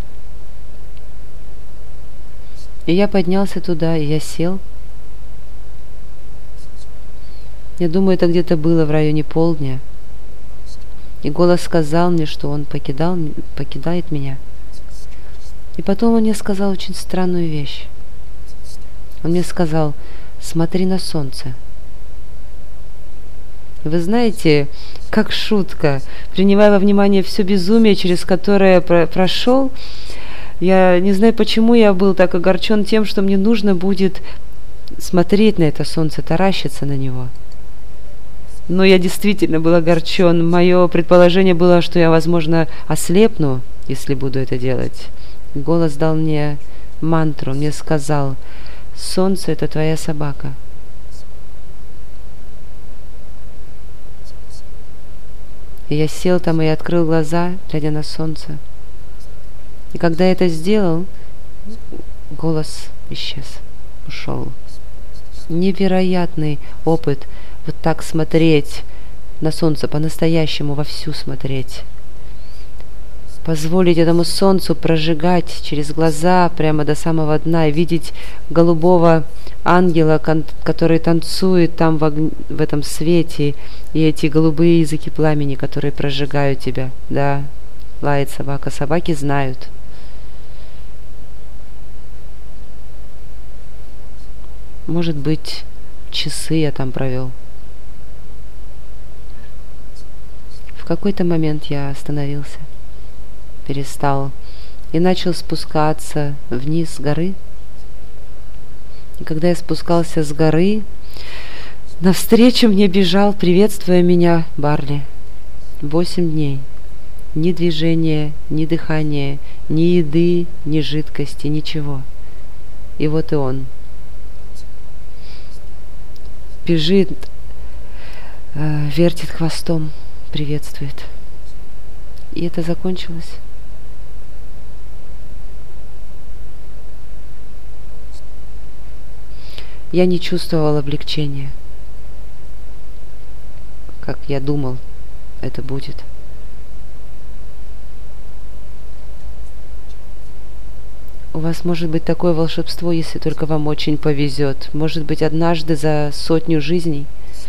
И я поднялся туда, и я сел. Я думаю, это где-то было в районе полдня. И голос сказал мне, что он покидал, покидает меня. И потом он мне сказал очень странную вещь. Он мне сказал: смотри на солнце. Вы знаете, как шутка, принимая во внимание все безумие, через которое про- прошел, я не знаю, почему я был так огорчен тем, что мне нужно будет смотреть на это солнце, таращиться на него. Но я действительно был огорчен. Мое предположение было, что я, возможно, ослепну, если буду это делать. Голос дал мне мантру, мне сказал: солнце — это твоя собака. И я сел там и открыл глаза, глядя на солнце. И когда я это сделал, голос исчез, ушел. Невероятный опыт. Вот так смотреть на солнце, по-настоящему вовсю смотреть. Позволить этому солнцу прожигать через глаза прямо до самого дна и видеть голубого ангела, который танцует там в, ог... в этом свете, и эти голубые языки пламени, которые прожигают тебя. Да, лает собака, собаки знают. Может быть, часы я там провел. В какой-то момент я остановился, перестал и начал спускаться вниз с горы. И когда я спускался с горы, навстречу мне бежал, приветствуя меня, Барли. Восемь дней. Ни движения, ни дыхания, ни еды, ни жидкости, ничего. И вот и он. Бежит, э, вертит хвостом, приветствует. И это закончилось. Я не чувствовал облегчения, как я думал, это будет. у вас может быть такое волшебство, если только вам очень повезет. Может быть, однажды за сотню жизней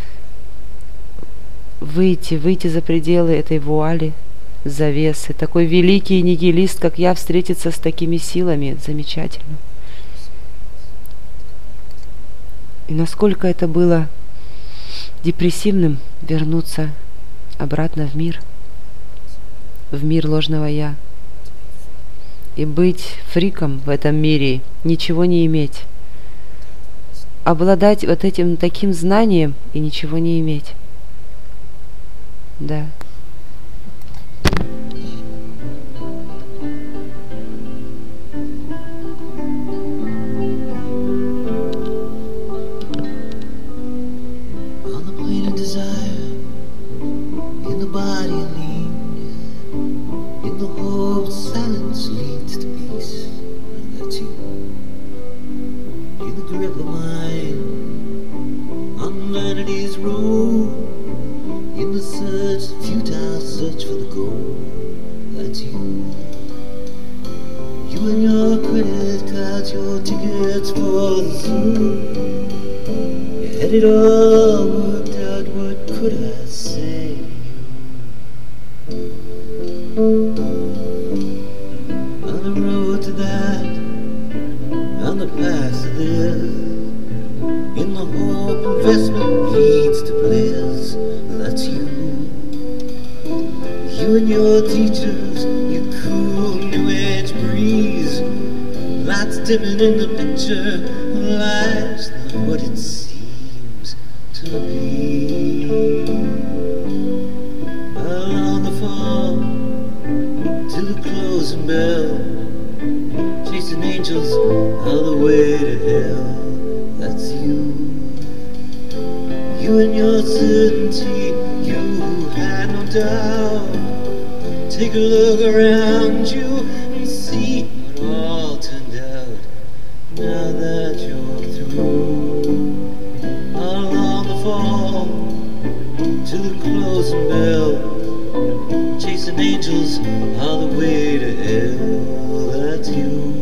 выйти, выйти за пределы этой вуали, завесы. Такой великий нигилист, как я, встретиться с такими силами. Замечательно. И насколько это было депрессивным вернуться обратно в мир, в мир ложного «я». И быть фриком в этом мире, ничего не иметь. Обладать вот этим таким знанием и ничего не иметь. Да. It all worked out, what could I say? On the road to that, on the path to this, in the hope investment leads to bliss. That's you. You and your teachers, your cool new age breeze. Lights dimming in the picture, life's not what it seems to be. Along the fall to the closing bell, chasing angels all the way to hell. That's you. You and your certainty, you had no doubt. Take a look around you and see what all turned out. Now that you're through, along the fall to the closing bell, chasing angels all the way to hell. That's you.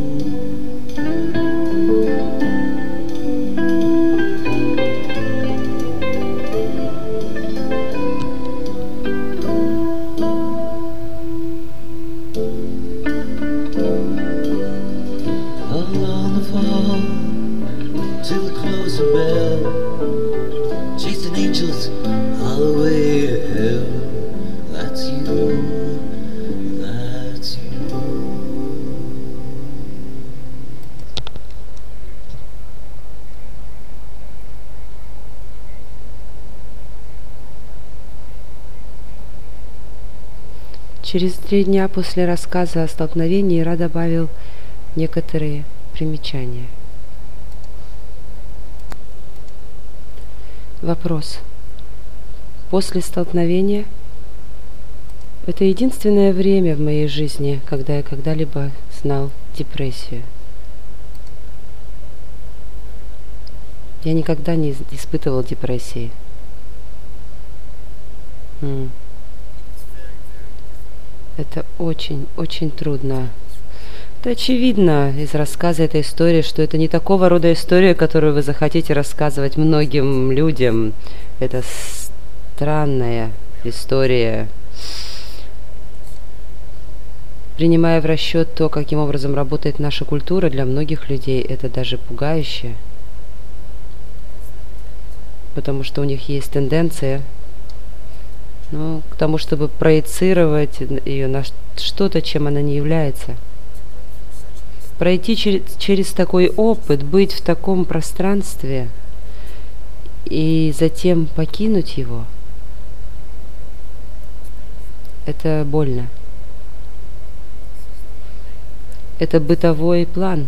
Через три дня после рассказа о столкновении Ра добавил некоторые примечания. Вопрос. После столкновения это единственное время в моей жизни, когда я когда-либо знал депрессию. Я никогда не испытывал депрессии. М. Это очень-очень трудно. Это очевидно из рассказа этой истории, что это не такого рода история, которую вы захотите рассказывать многим людям. Это странная история. Принимая в расчет то, каким образом работает наша культура, для многих людей это даже пугающе. Потому что у них есть тенденция, ну, к тому, чтобы проецировать ее на что-то, чем она не является. Пройти через, через такой опыт, быть в таком пространстве и затем покинуть его, это больно. Это бытовой план.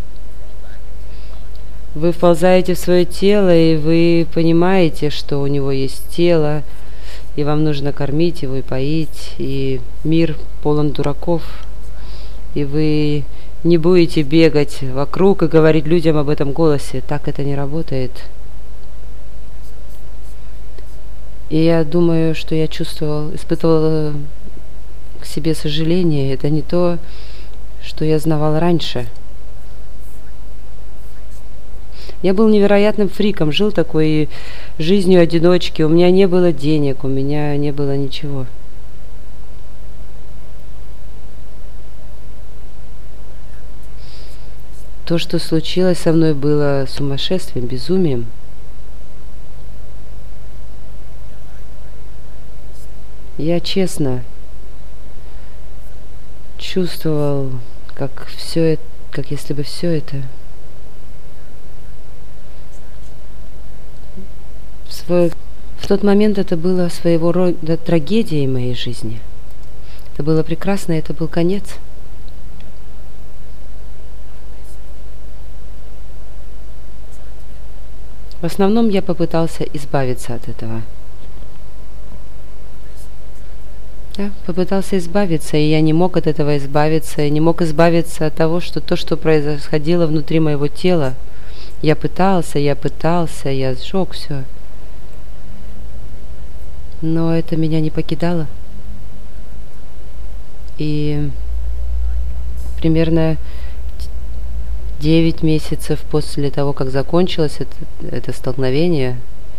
Вы вползаете в свое тело, и вы понимаете, что у него есть тело, и вам нужно кормить его и поить, и мир полон дураков, и вы не будете бегать вокруг и говорить людям об этом голосе. Так это не работает. И я думаю, что я чувствовал, испытывал к себе сожаление. Это не то, что я знавал раньше. Я был невероятным фриком, жил такой жизнью одиночки. У меня не было денег, у меня не было ничего. То, что случилось со мной, было сумасшествием, безумием. Я честно чувствовал, как все это, как если бы все это в свой... В тот момент это было своего рода трагедией моей жизни. Это было прекрасно, это был конец. В основном я попытался избавиться от этого. Да, попытался избавиться, и я не мог от этого избавиться, я не мог избавиться от того, что то, что происходило внутри моего тела, я пытался, я пытался, я сжег все. Но это меня не покидало. И примерно девять месяцев после того, как закончилось это, это столкновение,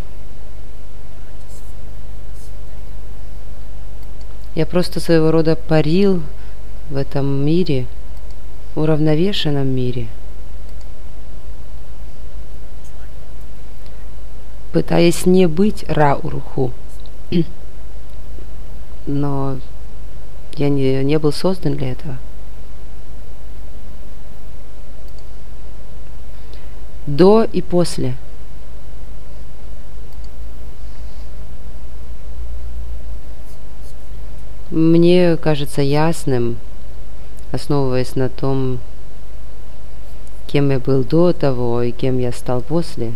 я просто своего рода парил в этом мире, уравновешенном мире, пытаясь не быть Ра-Уруху. Но я не, не был создан для этого. До и после. Мне кажется ясным, основываясь на том, кем я был до того и кем я стал после,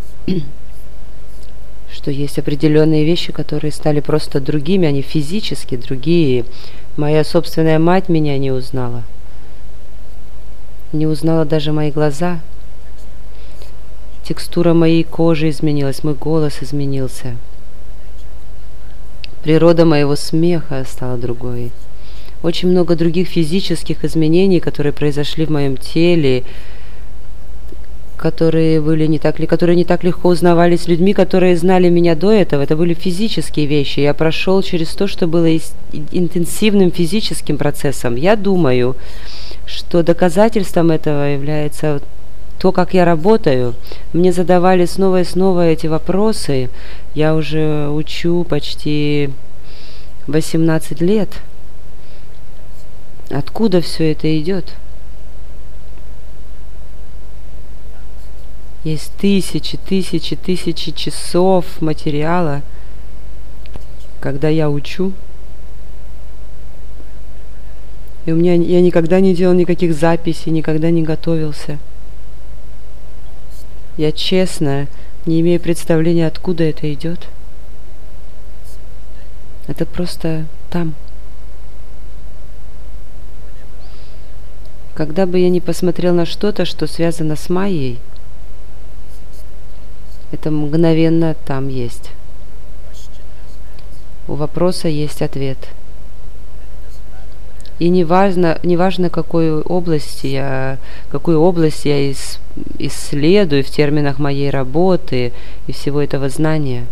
что есть определенные вещи, которые стали просто другими, они физически другие. Моя собственная мать меня не узнала. Не узнала даже мои глаза. Текстура моей кожи изменилась, мой голос изменился. Природа моего смеха стала другой. Очень много других физических изменений, которые произошли в моем теле, которые были не так, которые не так легко узнавались людьми, которые знали меня до этого. Это были физические вещи. Я прошел через то, что было интенсивным физическим процессом. Я думаю, что доказательством этого является то, как я работаю. Мне задавали снова и снова эти вопросы. Я уже учу почти восемнадцать лет. Откуда все это идет? Есть тысячи, тысячи, тысячи часов материала, когда я учу. И у меня я никогда не делал никаких записей, никогда не готовился. Я честно не имею представления, откуда это идет. Это просто там. Когда бы я ни посмотрел на что-то, что связано с Майей, это мгновенно там есть. У вопроса есть ответ. И не важно, не важно, какой области я, какую область я ис, исследую в терминах моей работы и всего этого знания.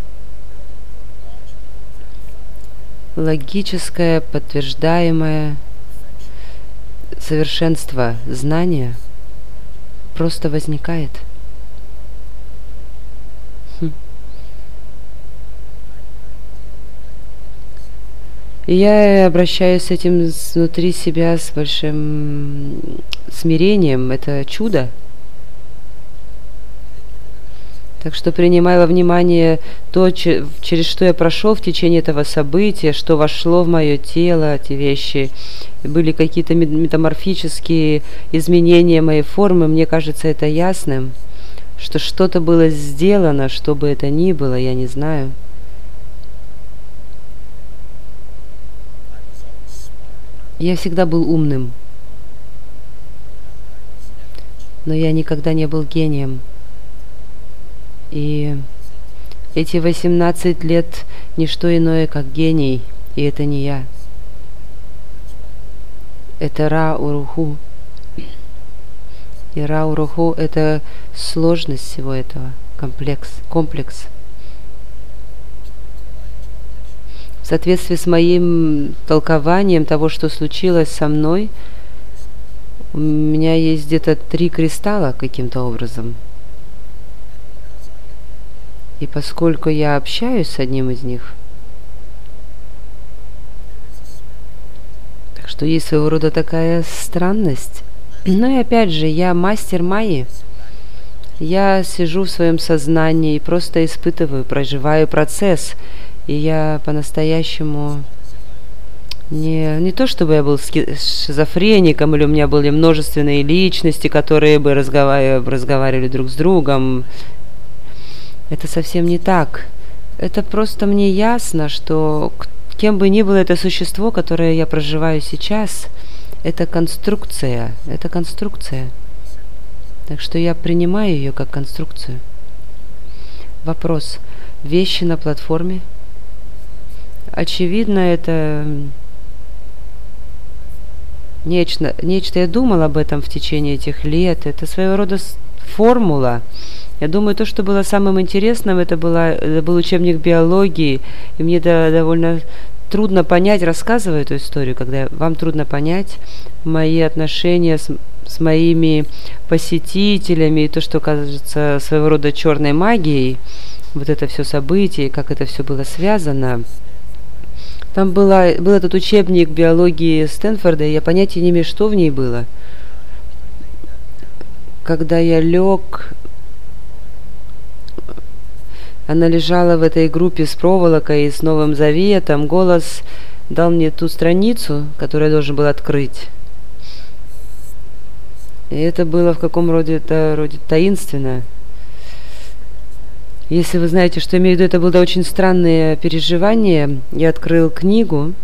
Логическое, подтверждаемое совершенство знания просто возникает. И я обращаюсь с этим внутри себя с большим смирением. Это чудо. Так что принимая во внимание то, через что я прошел в течение этого события, что вошло в мое тело, эти вещи, были какие-то метаморфические изменения моей формы, мне кажется это ясным, что что-то было сделано, что бы это ни было, я не знаю. Я всегда был умным, но я никогда не был гением. И эти восемнадцать лет не что иное, как гений, и это не я. Это Ра-Уруху. И Рау-Руху — это сложность всего этого, комплекс, комплекс. В соответствии с моим толкованием того, что случилось со мной, у меня есть где-то три кристалла каким-то образом. И поскольку я общаюсь с одним из них, так что есть своего рода такая странность. Ну и опять же, я мастер майи. Я сижу в своем сознании и просто испытываю, проживаю процесс. И я по-настоящему не, не то, чтобы я был шизофреником, или у меня были множественные личности, которые бы разговаривали, разговаривали друг с другом. Это совсем не так. Это просто мне ясно, что кем бы ни было это существо, которое я проживаю сейчас, это конструкция. Это конструкция. Так что я принимаю ее как конструкцию. Вопрос. Вещи на платформе? Очевидно, это нечто, нечто, я думал об этом в течение этих лет. Это своего рода формула. Я думаю, то, что было самым интересным, это, была, это был учебник биологии. И мне да, довольно трудно понять, рассказывая эту историю, когда вам трудно понять мои отношения с, с моими посетителями, и то, что кажется своего рода черной магией, вот это все событие, как это все было связано. Там была, был этот учебник биологии Стэнфорда, и я понятия не имею, что в ней было. Когда я лег, она лежала в этой группе с проволокой и с Новым Заветом. Голос дал мне ту страницу, которую я должен был открыть. И это было в каком роде, это роде таинственно. Если вы знаете, что имею в виду, это было очень странное переживание. Я открыл книгу.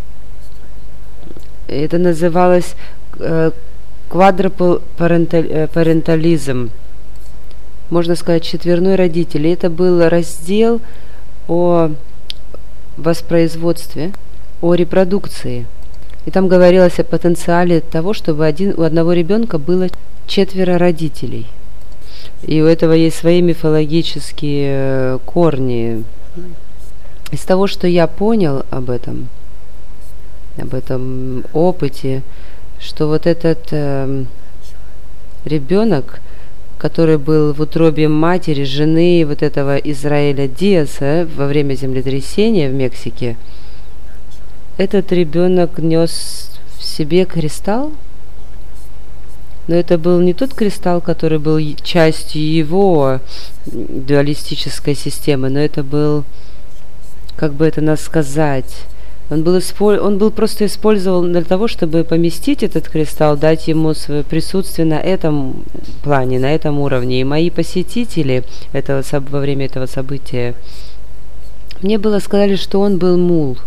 Это называлось «Quadruple Parentalism». Можно сказать, четверной родитель. И это был раздел о воспроизводстве, о репродукции. И там говорилось о потенциале того, чтобы один, у одного ребенка было четверо родителей. И у этого есть свои мифологические корни. Из того, что я понял об этом, об этом опыте, что вот этот э, ребенок, который был в утробе матери, жены вот этого Израиля Диаса во время землетрясения в Мексике, этот ребенок нес в себе кристалл. Но это был не тот кристалл, который был частью его дуалистической системы, но это был, как бы это нас сказать, он был, исполь... он был просто использован для того, чтобы поместить этот кристалл, дать ему свое присутствие на этом плане, на этом уровне. И мои посетители этого, во время этого события, мне было сказали, что он был мул,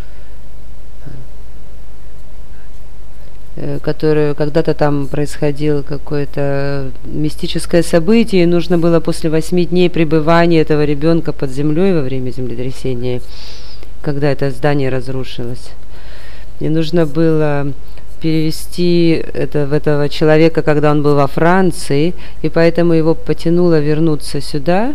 который когда-то там происходило какое-то мистическое событие, и нужно было после восьми дней пребывания этого ребенка под землей во время землетрясения, когда это здание разрушилось. И нужно было перевести это, в этого человека, когда он был во Франции, и поэтому его потянуло вернуться сюда,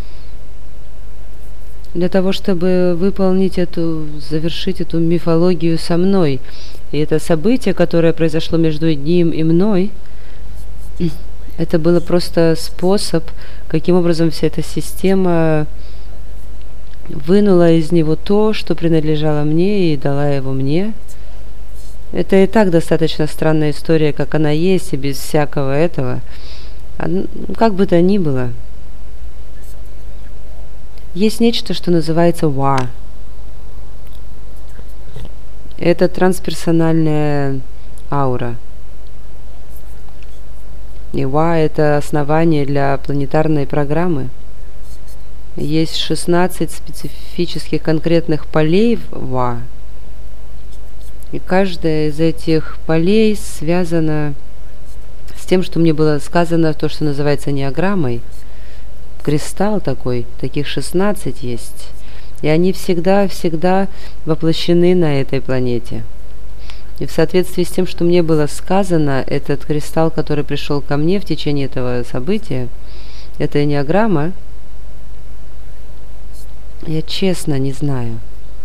для того, чтобы выполнить эту, завершить эту мифологию со мной. И это событие, которое произошло между ним и мной, это было просто способ, каким образом вся эта система вынула из него то, что принадлежало мне, и дала его мне. Это и так достаточно странная история, как она есть, и без всякого этого. Как бы то ни было, есть нечто, что называется ва. Это трансперсональная аура. И ва — это основание для планетарной программы. Есть шестнадцать специфических конкретных полей в ва. И каждая из этих полей связана с тем, что мне было сказано, то, что называется неограммой. Кристалл такой, таких шестнадцать есть. И они всегда-всегда воплощены на этой планете. И в соответствии с тем, что мне было сказано, этот кристалл, который пришел ко мне в течение этого события, это энеограмма, я честно не знаю,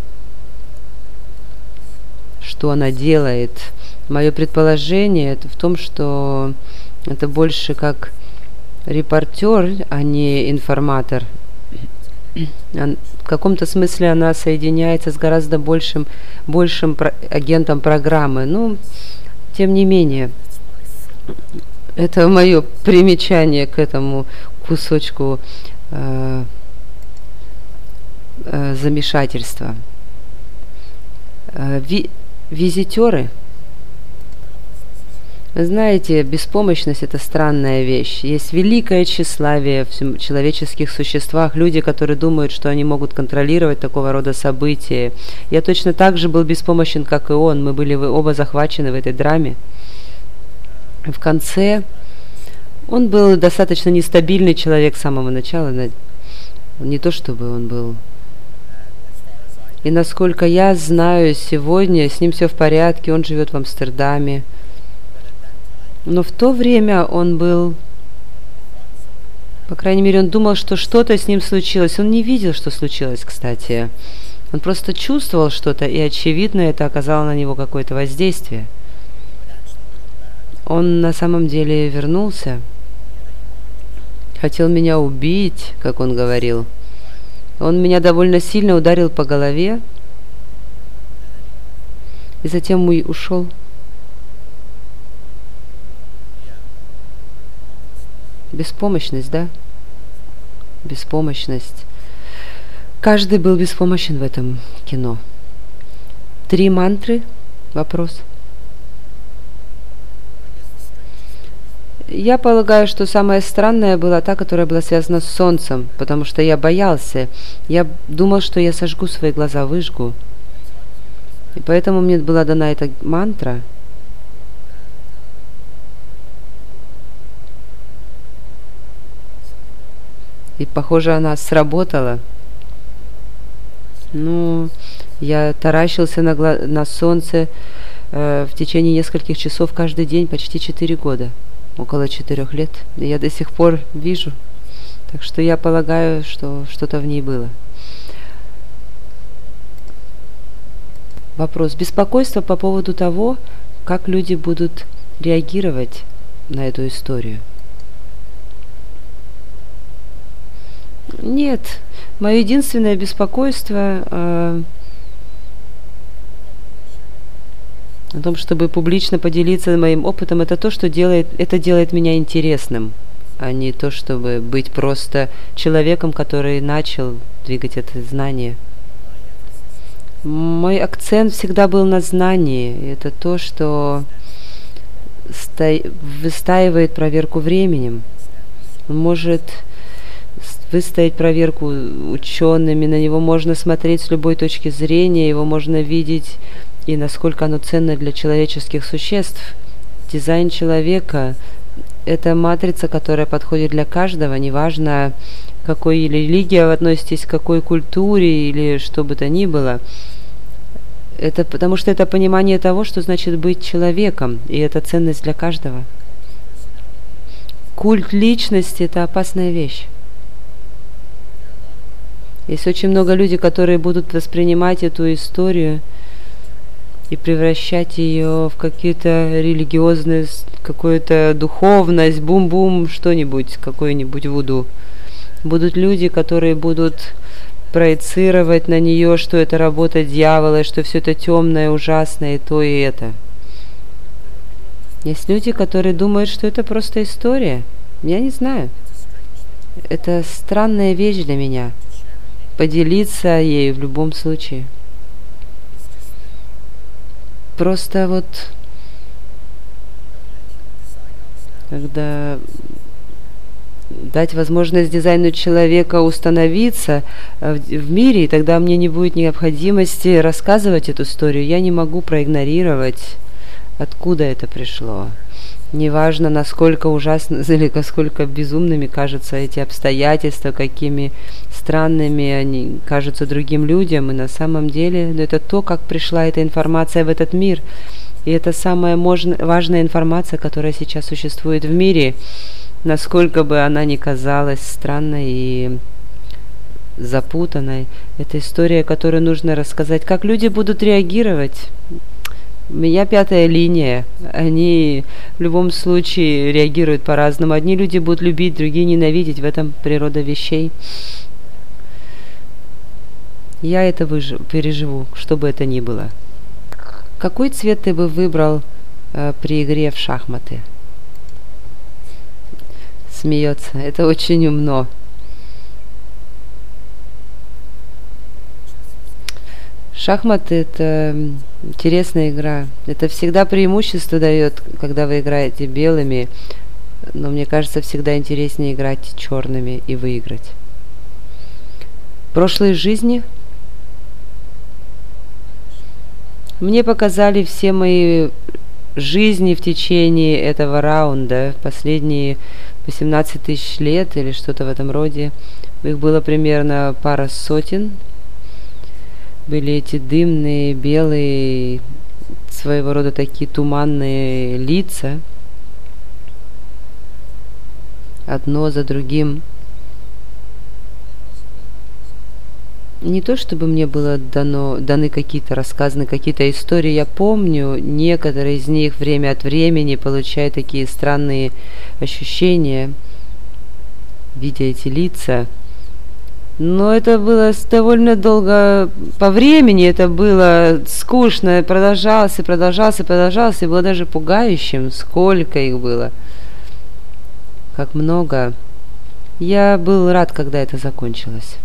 что она делает. Мое предположение это в том, что это больше как репортер, а не информатор. В каком-то смысле она соединяется с гораздо большим, большим про- агентом программы. Ну, тем не менее, это мое примечание к этому кусочку э, э, замешательства. Э, ви- визитеры. Вы знаете, беспомощность – это странная вещь. Есть великое тщеславие в человеческих существах, люди, которые думают, что они могут контролировать такого рода события. Я точно так же был беспомощен, как и он. Мы были оба захвачены в этой драме. В конце он был достаточно нестабильный человек с самого начала. Не то чтобы он был. И насколько я знаю, сегодня с ним все в порядке, он живет в Амстердаме. Но в то время он был, по крайней мере, он думал, что что-то с ним случилось. Он не видел, что случилось, кстати. Он просто чувствовал что-то, и, очевидно, это оказало на него какое-то воздействие. Он на самом деле вернулся. Хотел меня убить, как он говорил. Он меня довольно сильно ударил по голове. И затем ушел. Беспомощность, да? Беспомощность. Каждый был беспомощен в этом кино. Три мантры. Вопрос. Я полагаю, что самая странная была та, которая была связана с солнцем, потому что я боялся. Я думал, что я сожгу свои глаза, выжгу. И поэтому мне была дана эта мантра. И, похоже, она сработала. Ну, я таращился на, гла- на солнце э, в течение нескольких часов каждый день, почти четыре года. Около четырех лет. И я до сих пор вижу. Так что я полагаю, что что-то в ней было. Вопрос. Беспокойство по поводу того, как люди будут реагировать на эту историю. Нет, мое единственное беспокойство э, о том, чтобы публично поделиться моим опытом, это то, что делает, это делает меня интересным, а не то, чтобы быть просто человеком, который начал двигать это знание. Мой акцент всегда был на знании. Это то, что сто... выстаивает проверку временем. Может выстоять проверку учеными, на него можно смотреть с любой точки зрения, его можно видеть, и насколько оно ценно для человеческих существ. Дизайн человека – это матрица, которая подходит для каждого, неважно, к какой религии вы относитесь, к какой культуре или что бы то ни было. Это потому что это понимание того, что значит быть человеком, и это ценность для каждого. Культ личности – это опасная вещь. Есть очень много людей, которые будут воспринимать эту историю и превращать ее в какие-то религиозные, какую-то духовность, бум-бум, что-нибудь, какое-нибудь вуду. Будут люди, которые будут проецировать на нее, что это работа дьявола, что все это темное, ужасное, и то, и это. Есть люди, которые думают, что это просто история. Я не знаю. Это странная вещь для меня. Поделиться ею в любом случае. Просто вот когда дать возможность дизайну человека установиться в, в мире, и тогда мне не будет необходимости рассказывать эту историю. Я не могу проигнорировать, откуда это пришло. Неважно, насколько ужасно или насколько безумными кажутся эти обстоятельства, какими странными они кажутся другим людям, и на самом деле это то, как пришла эта информация в этот мир. И это самая можно, важная информация, которая сейчас существует в мире, насколько бы она ни казалась странной и запутанной. Это история, которую нужно рассказать. Как люди будут реагировать? У меня пятая линия. Они в любом случае реагируют по-разному. Одни люди будут любить, другие ненавидеть. В этом природа вещей. Я это выжив, переживу, что бы это ни было. Какой цвет ты бы выбрал э, при игре в шахматы? Смеется. Это очень умно. Шахматы – это интересная игра. Это всегда преимущество дает, когда вы играете белыми, но мне кажется, всегда интереснее играть черными и выиграть. В прошлой жизни мне показали все мои жизни в течение этого раунда, последние восемнадцать тысяч лет или что-то в этом роде. Их было примерно пара сотен. Были эти дымные, белые, своего рода такие туманные лица, одно за другим. Не то чтобы мне было дано, даны какие-то рассказаны, какие-то истории, я помню, некоторые из них время от времени получаю такие странные ощущения, видя эти лица. Но это было довольно долго по времени, это было скучно, продолжалось и продолжалось и продолжалось, и было даже пугающим, сколько их было, как много. Я был рад, когда это закончилось.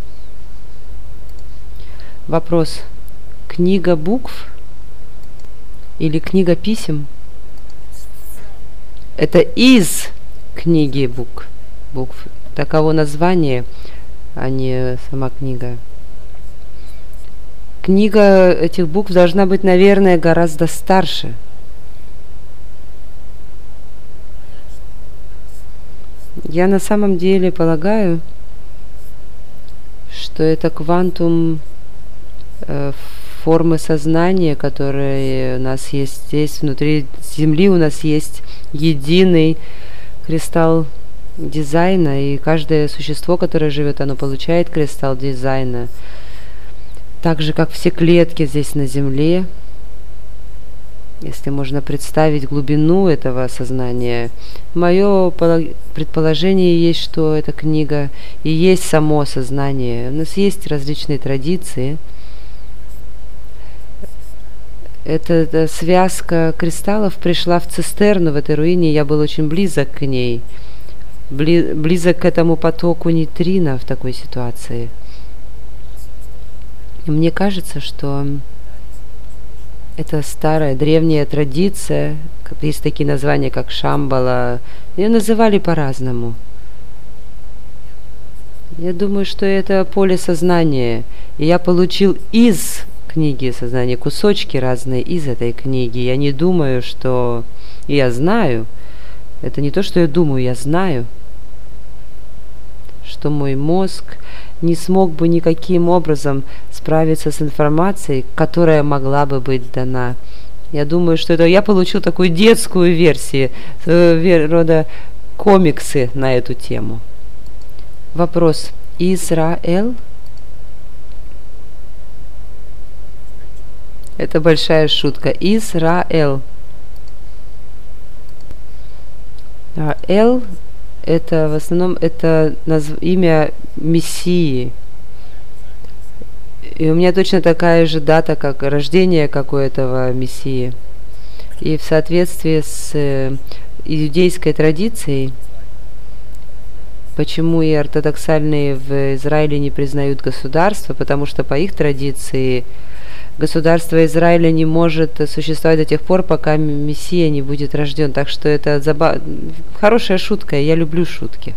Вопрос. Книга букв или книга писем? Это из книги букв. букв. Таково название, а не сама книга. Книга этих букв должна быть, наверное, гораздо старше. Я на самом деле полагаю, что это квантум э, формы сознания, которые у нас есть здесь, внутри Земли у нас есть единый кристалл дизайна, и каждое существо, которое живет, оно получает кристалл дизайна, так же как все клетки здесь на Земле. Если можно представить глубину этого сознания, мое предположение есть, что эта книга и есть само сознание. У нас есть различные традиции. Эта, эта связка кристаллов пришла в цистерну в этой руине, я был очень близок к ней. Близок к этому потоку нейтрино в такой ситуации. И мне кажется, что это старая древняя традиция, есть такие названия, как Шамбала, ее называли по-разному. Я думаю, что это поле сознания, и я получил из книги сознания кусочки разные из этой книги. Я не думаю, что... Я знаю, это не то, что я думаю, я знаю, что мой мозг не смог бы никаким образом справиться с информацией, которая могла бы быть дана. Я думаю, что это я получил такую детскую версию, э, рода комиксы на эту тему. Вопрос. Израиль? Это большая шутка. Израиль. Эл это в основном это назв... имя Мессии. И у меня точно такая же дата, как рождение какого-то Мессии. И в соответствии с э, иудейской традицией, почему и ортодоксальные в Израиле не признают государство, потому что по их традиции государство Израиля не может существовать до тех пор, пока Мессия не будет рожден. Так что это забав... хорошая шутка, я люблю шутки.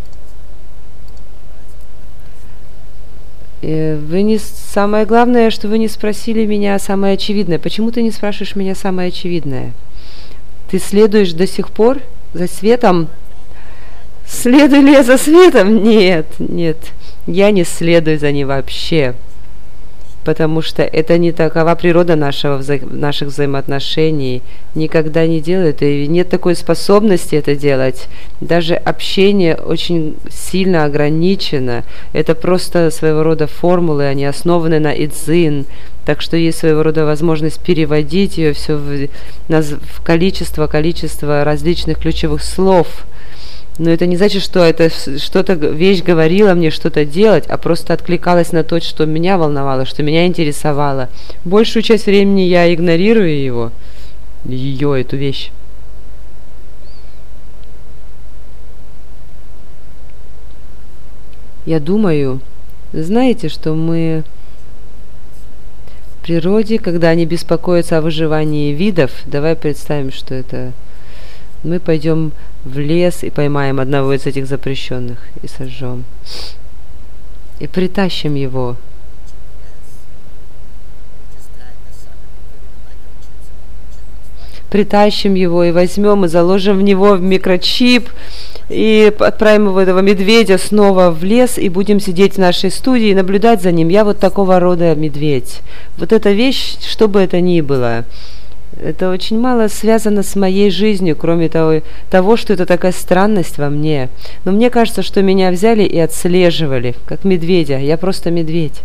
Вы не... Самое главное, что вы не спросили меня самое очевидное. Почему ты не спрашиваешь меня самое очевидное? Ты следуешь до сих пор за светом? Следую ли я за светом? Нет, нет. Я не следую за ним вообще. потому что это не такова природа нашего, вза наших взаимоотношений. Никогда не делают, и нет такой способности это делать. Даже общение очень сильно ограничено. Это просто своего рода формулы, они основаны на идзин. Так что есть своего рода возможность переводить ее все в, в количество, количество различных ключевых слов. Но это не значит, что это что-то вещь говорила мне что-то делать, а просто откликалась на то, что меня волновало, что меня интересовало. Большую часть времени я игнорирую его, ее, эту вещь. Я думаю, знаете, что мы в природе, когда они беспокоятся о выживании видов, давай представим, что это мы пойдем в лес и поймаем одного из этих запрещенных и сожжем. И притащим его. Притащим его и возьмем и заложим в него в микрочип и отправим его, этого медведя, снова в лес и будем сидеть в нашей студии и наблюдать за ним. Я вот такого рода медведь. Вот эта вещь, что бы это ни было, это очень мало связано с моей жизнью, кроме того, того, что это такая странность во мне. Но мне кажется, что меня взяли и отслеживали, как медведя. Я просто медведь.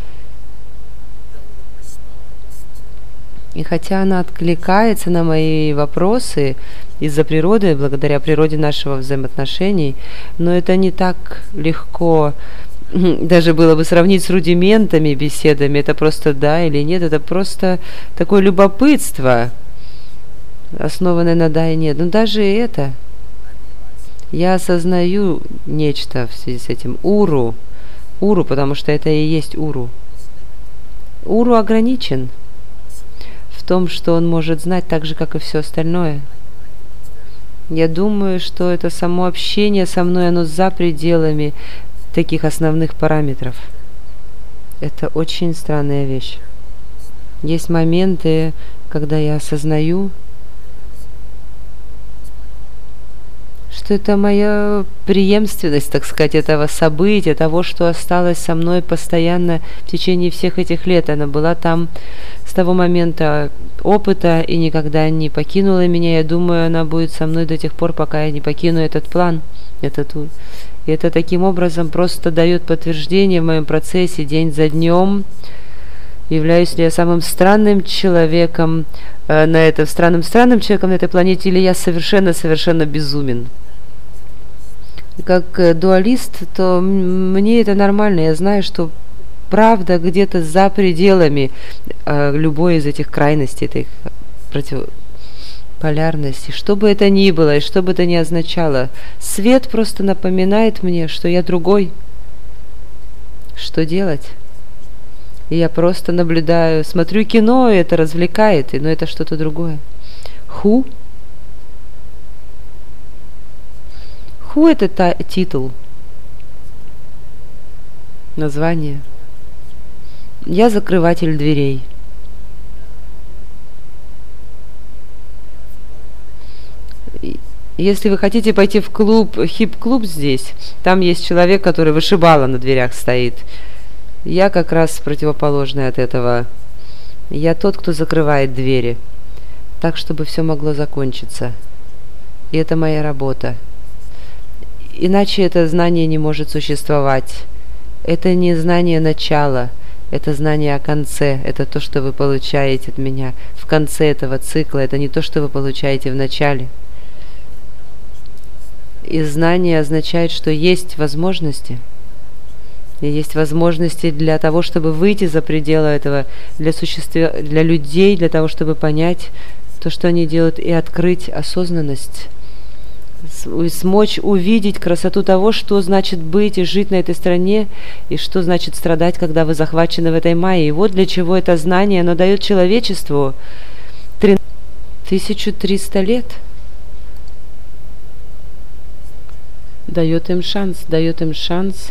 И хотя она откликается на мои вопросы из-за природы, благодаря природе нашего взаимоотношений, но это не так легко даже было бы сравнить с рудиментами беседами. Это просто да или нет, это просто такое любопытство, основанное на да и нет. Но даже это, я осознаю нечто в связи с этим. Уру, уру, потому что это и есть уру. Уру ограничен в том, что он может знать так же, как и все остальное. Я думаю, что это само общение со мной, оно за пределами таких основных параметров. Это очень странная вещь. Есть моменты, когда я осознаю, что это моя преемственность, так сказать, этого события, того, что осталось со мной постоянно в течение всех этих лет. Она была там с того момента опыта и никогда не покинула меня. Я думаю, она будет со мной до тех пор, пока я не покину этот план, этот уровень. И это таким образом просто дает подтверждение в моем процессе день за днем. Являюсь ли я самым странным человеком э, на этом, странным странным человеком на этой планете, или я совершенно-совершенно безумен. Как э, дуалист, то мне это нормально. Я знаю, что правда где-то за пределами э, любой из этих крайностей, этой против... полярности, что бы это ни было и что бы это ни означало. Свет просто напоминает мне, что я другой. Что делать? И я просто наблюдаю, смотрю кино, и это развлекает, но это что-то другое. Ху? Ху — это та, титул, название. Я закрыватель дверей. Если вы хотите пойти в клуб, хип-клуб здесь, там есть человек, который вышибала на дверях стоит. Я как раз противоположная от этого. Я тот, кто закрывает двери, так, чтобы все могло закончиться. И это моя работа. Иначе это знание не может существовать. Это не знание начала, это знание о конце. Это то, что вы получаете от меня в конце этого цикла. Это не то, что вы получаете в начале. И знание означает, что есть возможности. И есть возможности для того, чтобы выйти за пределы этого, для, существе... для людей, для того, чтобы понять то, что они делают, и открыть осознанность. И смочь увидеть красоту того, что значит быть и жить на этой стране, и что значит страдать, когда вы захвачены в этой майе. И вот для чего это знание, оно дает человечеству тысячу триста лет. Дает им шанс, дает им шанс,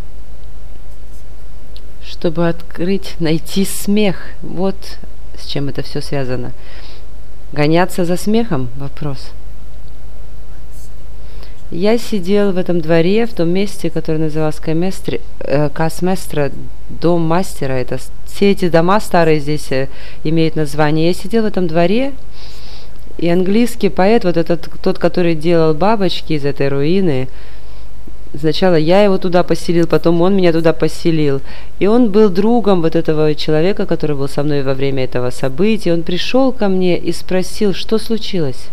чтобы открыть, найти смех. Вот с чем это все связано. Гоняться за смехом? Вопрос. Я сидел в этом дворе, в том месте, которое называлось Касместра, э, Касместра, дом мастера. Это все эти дома старые здесь э, имеют название. Я сидел в этом дворе, и английский поэт, вот этот, тот, который делал бабочки из этой руины, сначала я его туда поселил, потом он меня туда поселил. И он был другом вот этого человека, который был со мной во время этого события. Он пришел ко мне и спросил, что случилось.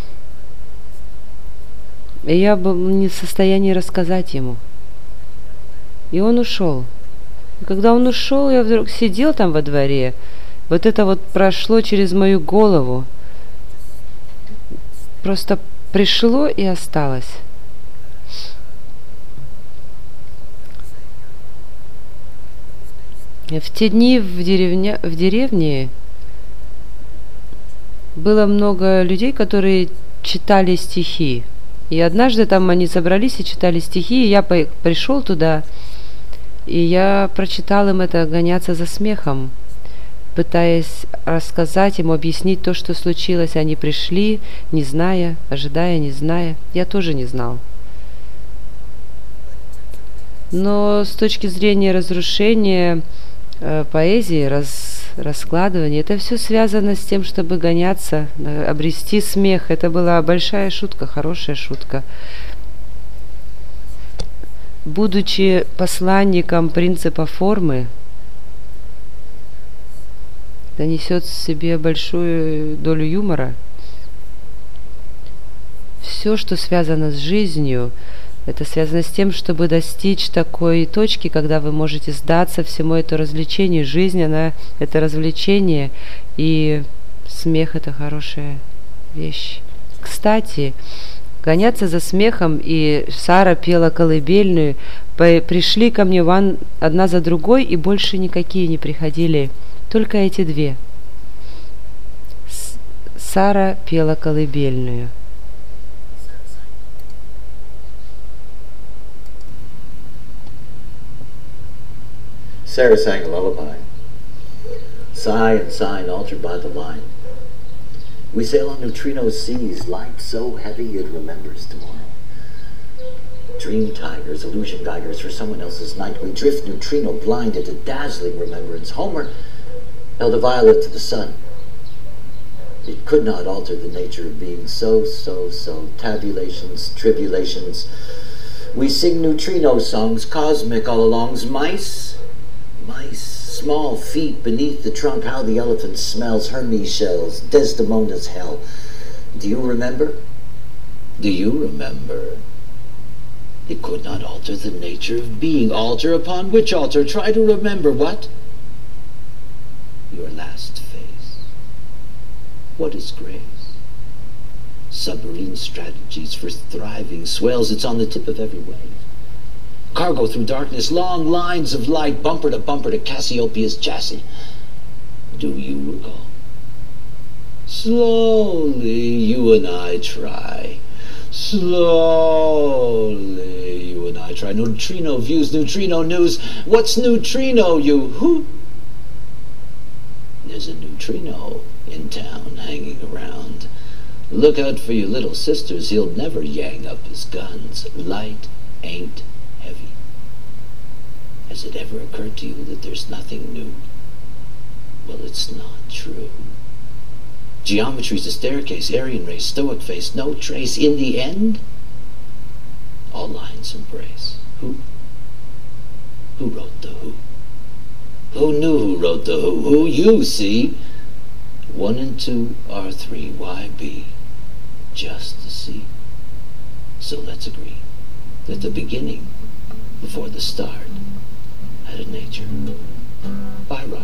И я был не в состоянии рассказать ему. И он ушел. И когда он ушел, я вдруг сидел там во дворе. Вот это вот прошло через мою голову. Просто пришло и осталось. В те дни в, деревня, в деревне было много людей, которые читали стихи. И однажды там они собрались и читали стихи, и я по- пришел туда, и я прочитал им это «Гоняться за смехом», пытаясь рассказать им, объяснить то, что случилось. Они пришли, не зная, ожидая, не зная. Я тоже не знал. Но с точки зрения разрушения э, поэзии, раз, раскладывания, это все связано с тем, чтобы гоняться, э, обрести смех. Это была большая шутка, хорошая шутка. Будучи посланником принципа формы, это несет в себе большую долю юмора. Все, что связано с жизнью, это связано с тем, чтобы достичь такой точки, когда вы можете сдаться всему этому развлечению. Жизнь, она это развлечение, и смех — это хорошая вещь. Кстати, гоняться за смехом, и Сара пела колыбельную, пришли ко мне ван, одна за другой, и больше никакие не приходили, только эти две. С- Сара пела колыбельную. Sarah sang a lullaby. Sigh and sign altered by the line. We sail on neutrino seas, light so heavy it remembers tomorrow. Dream tigers, illusion geigers for someone else's night. We drift neutrino blind into dazzling remembrance. Homer held a violet to the sun. It could not alter the nature of being so, so, so. Tabulations, tribulations. We sing neutrino songs, cosmic all alongs. Mice, mice, small feet beneath the trunk. How the elephant smells. Hermes shells, Desdemona's hell. Do you remember? Do you remember? It could not alter the nature of being. Alter upon which altar? Try to remember what? Your last face. What is grace? Submarine strategies for thriving swells. It's on the tip of every wave. Cargo through darkness, long lines of light, bumper to bumper to Cassiopeia's chassis. Do you recall? Slowly you and I try. Slowly you and I try. Neutrino views, neutrino news. What's neutrino, you? Who? There's a neutrino in town hanging around. Look out for your little sisters. He'll never yang up his guns. Light ain't heavy. Has it ever occurred to you that there's nothing new? Well, it's not true. Geometry's a staircase, Aryan race, stoic face, no trace. In the end, all lines embrace. Who? Who wrote the who? Who knew who wrote the who? Who? You, see? One and two are three. Why be? Just to see. So let's agree that the beginning, before the start, had a nature. Bye, Rob.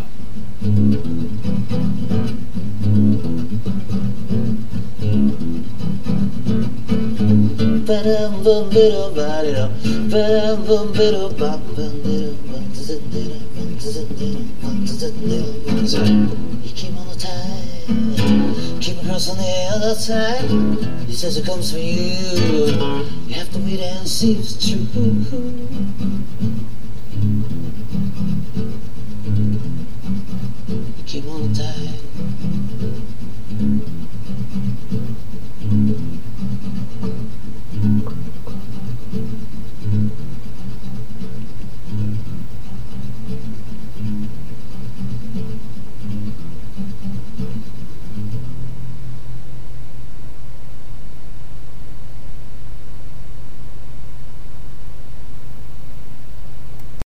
He came on the tide, came across on the other side. He says it comes for you. You have to wait and see if it's true.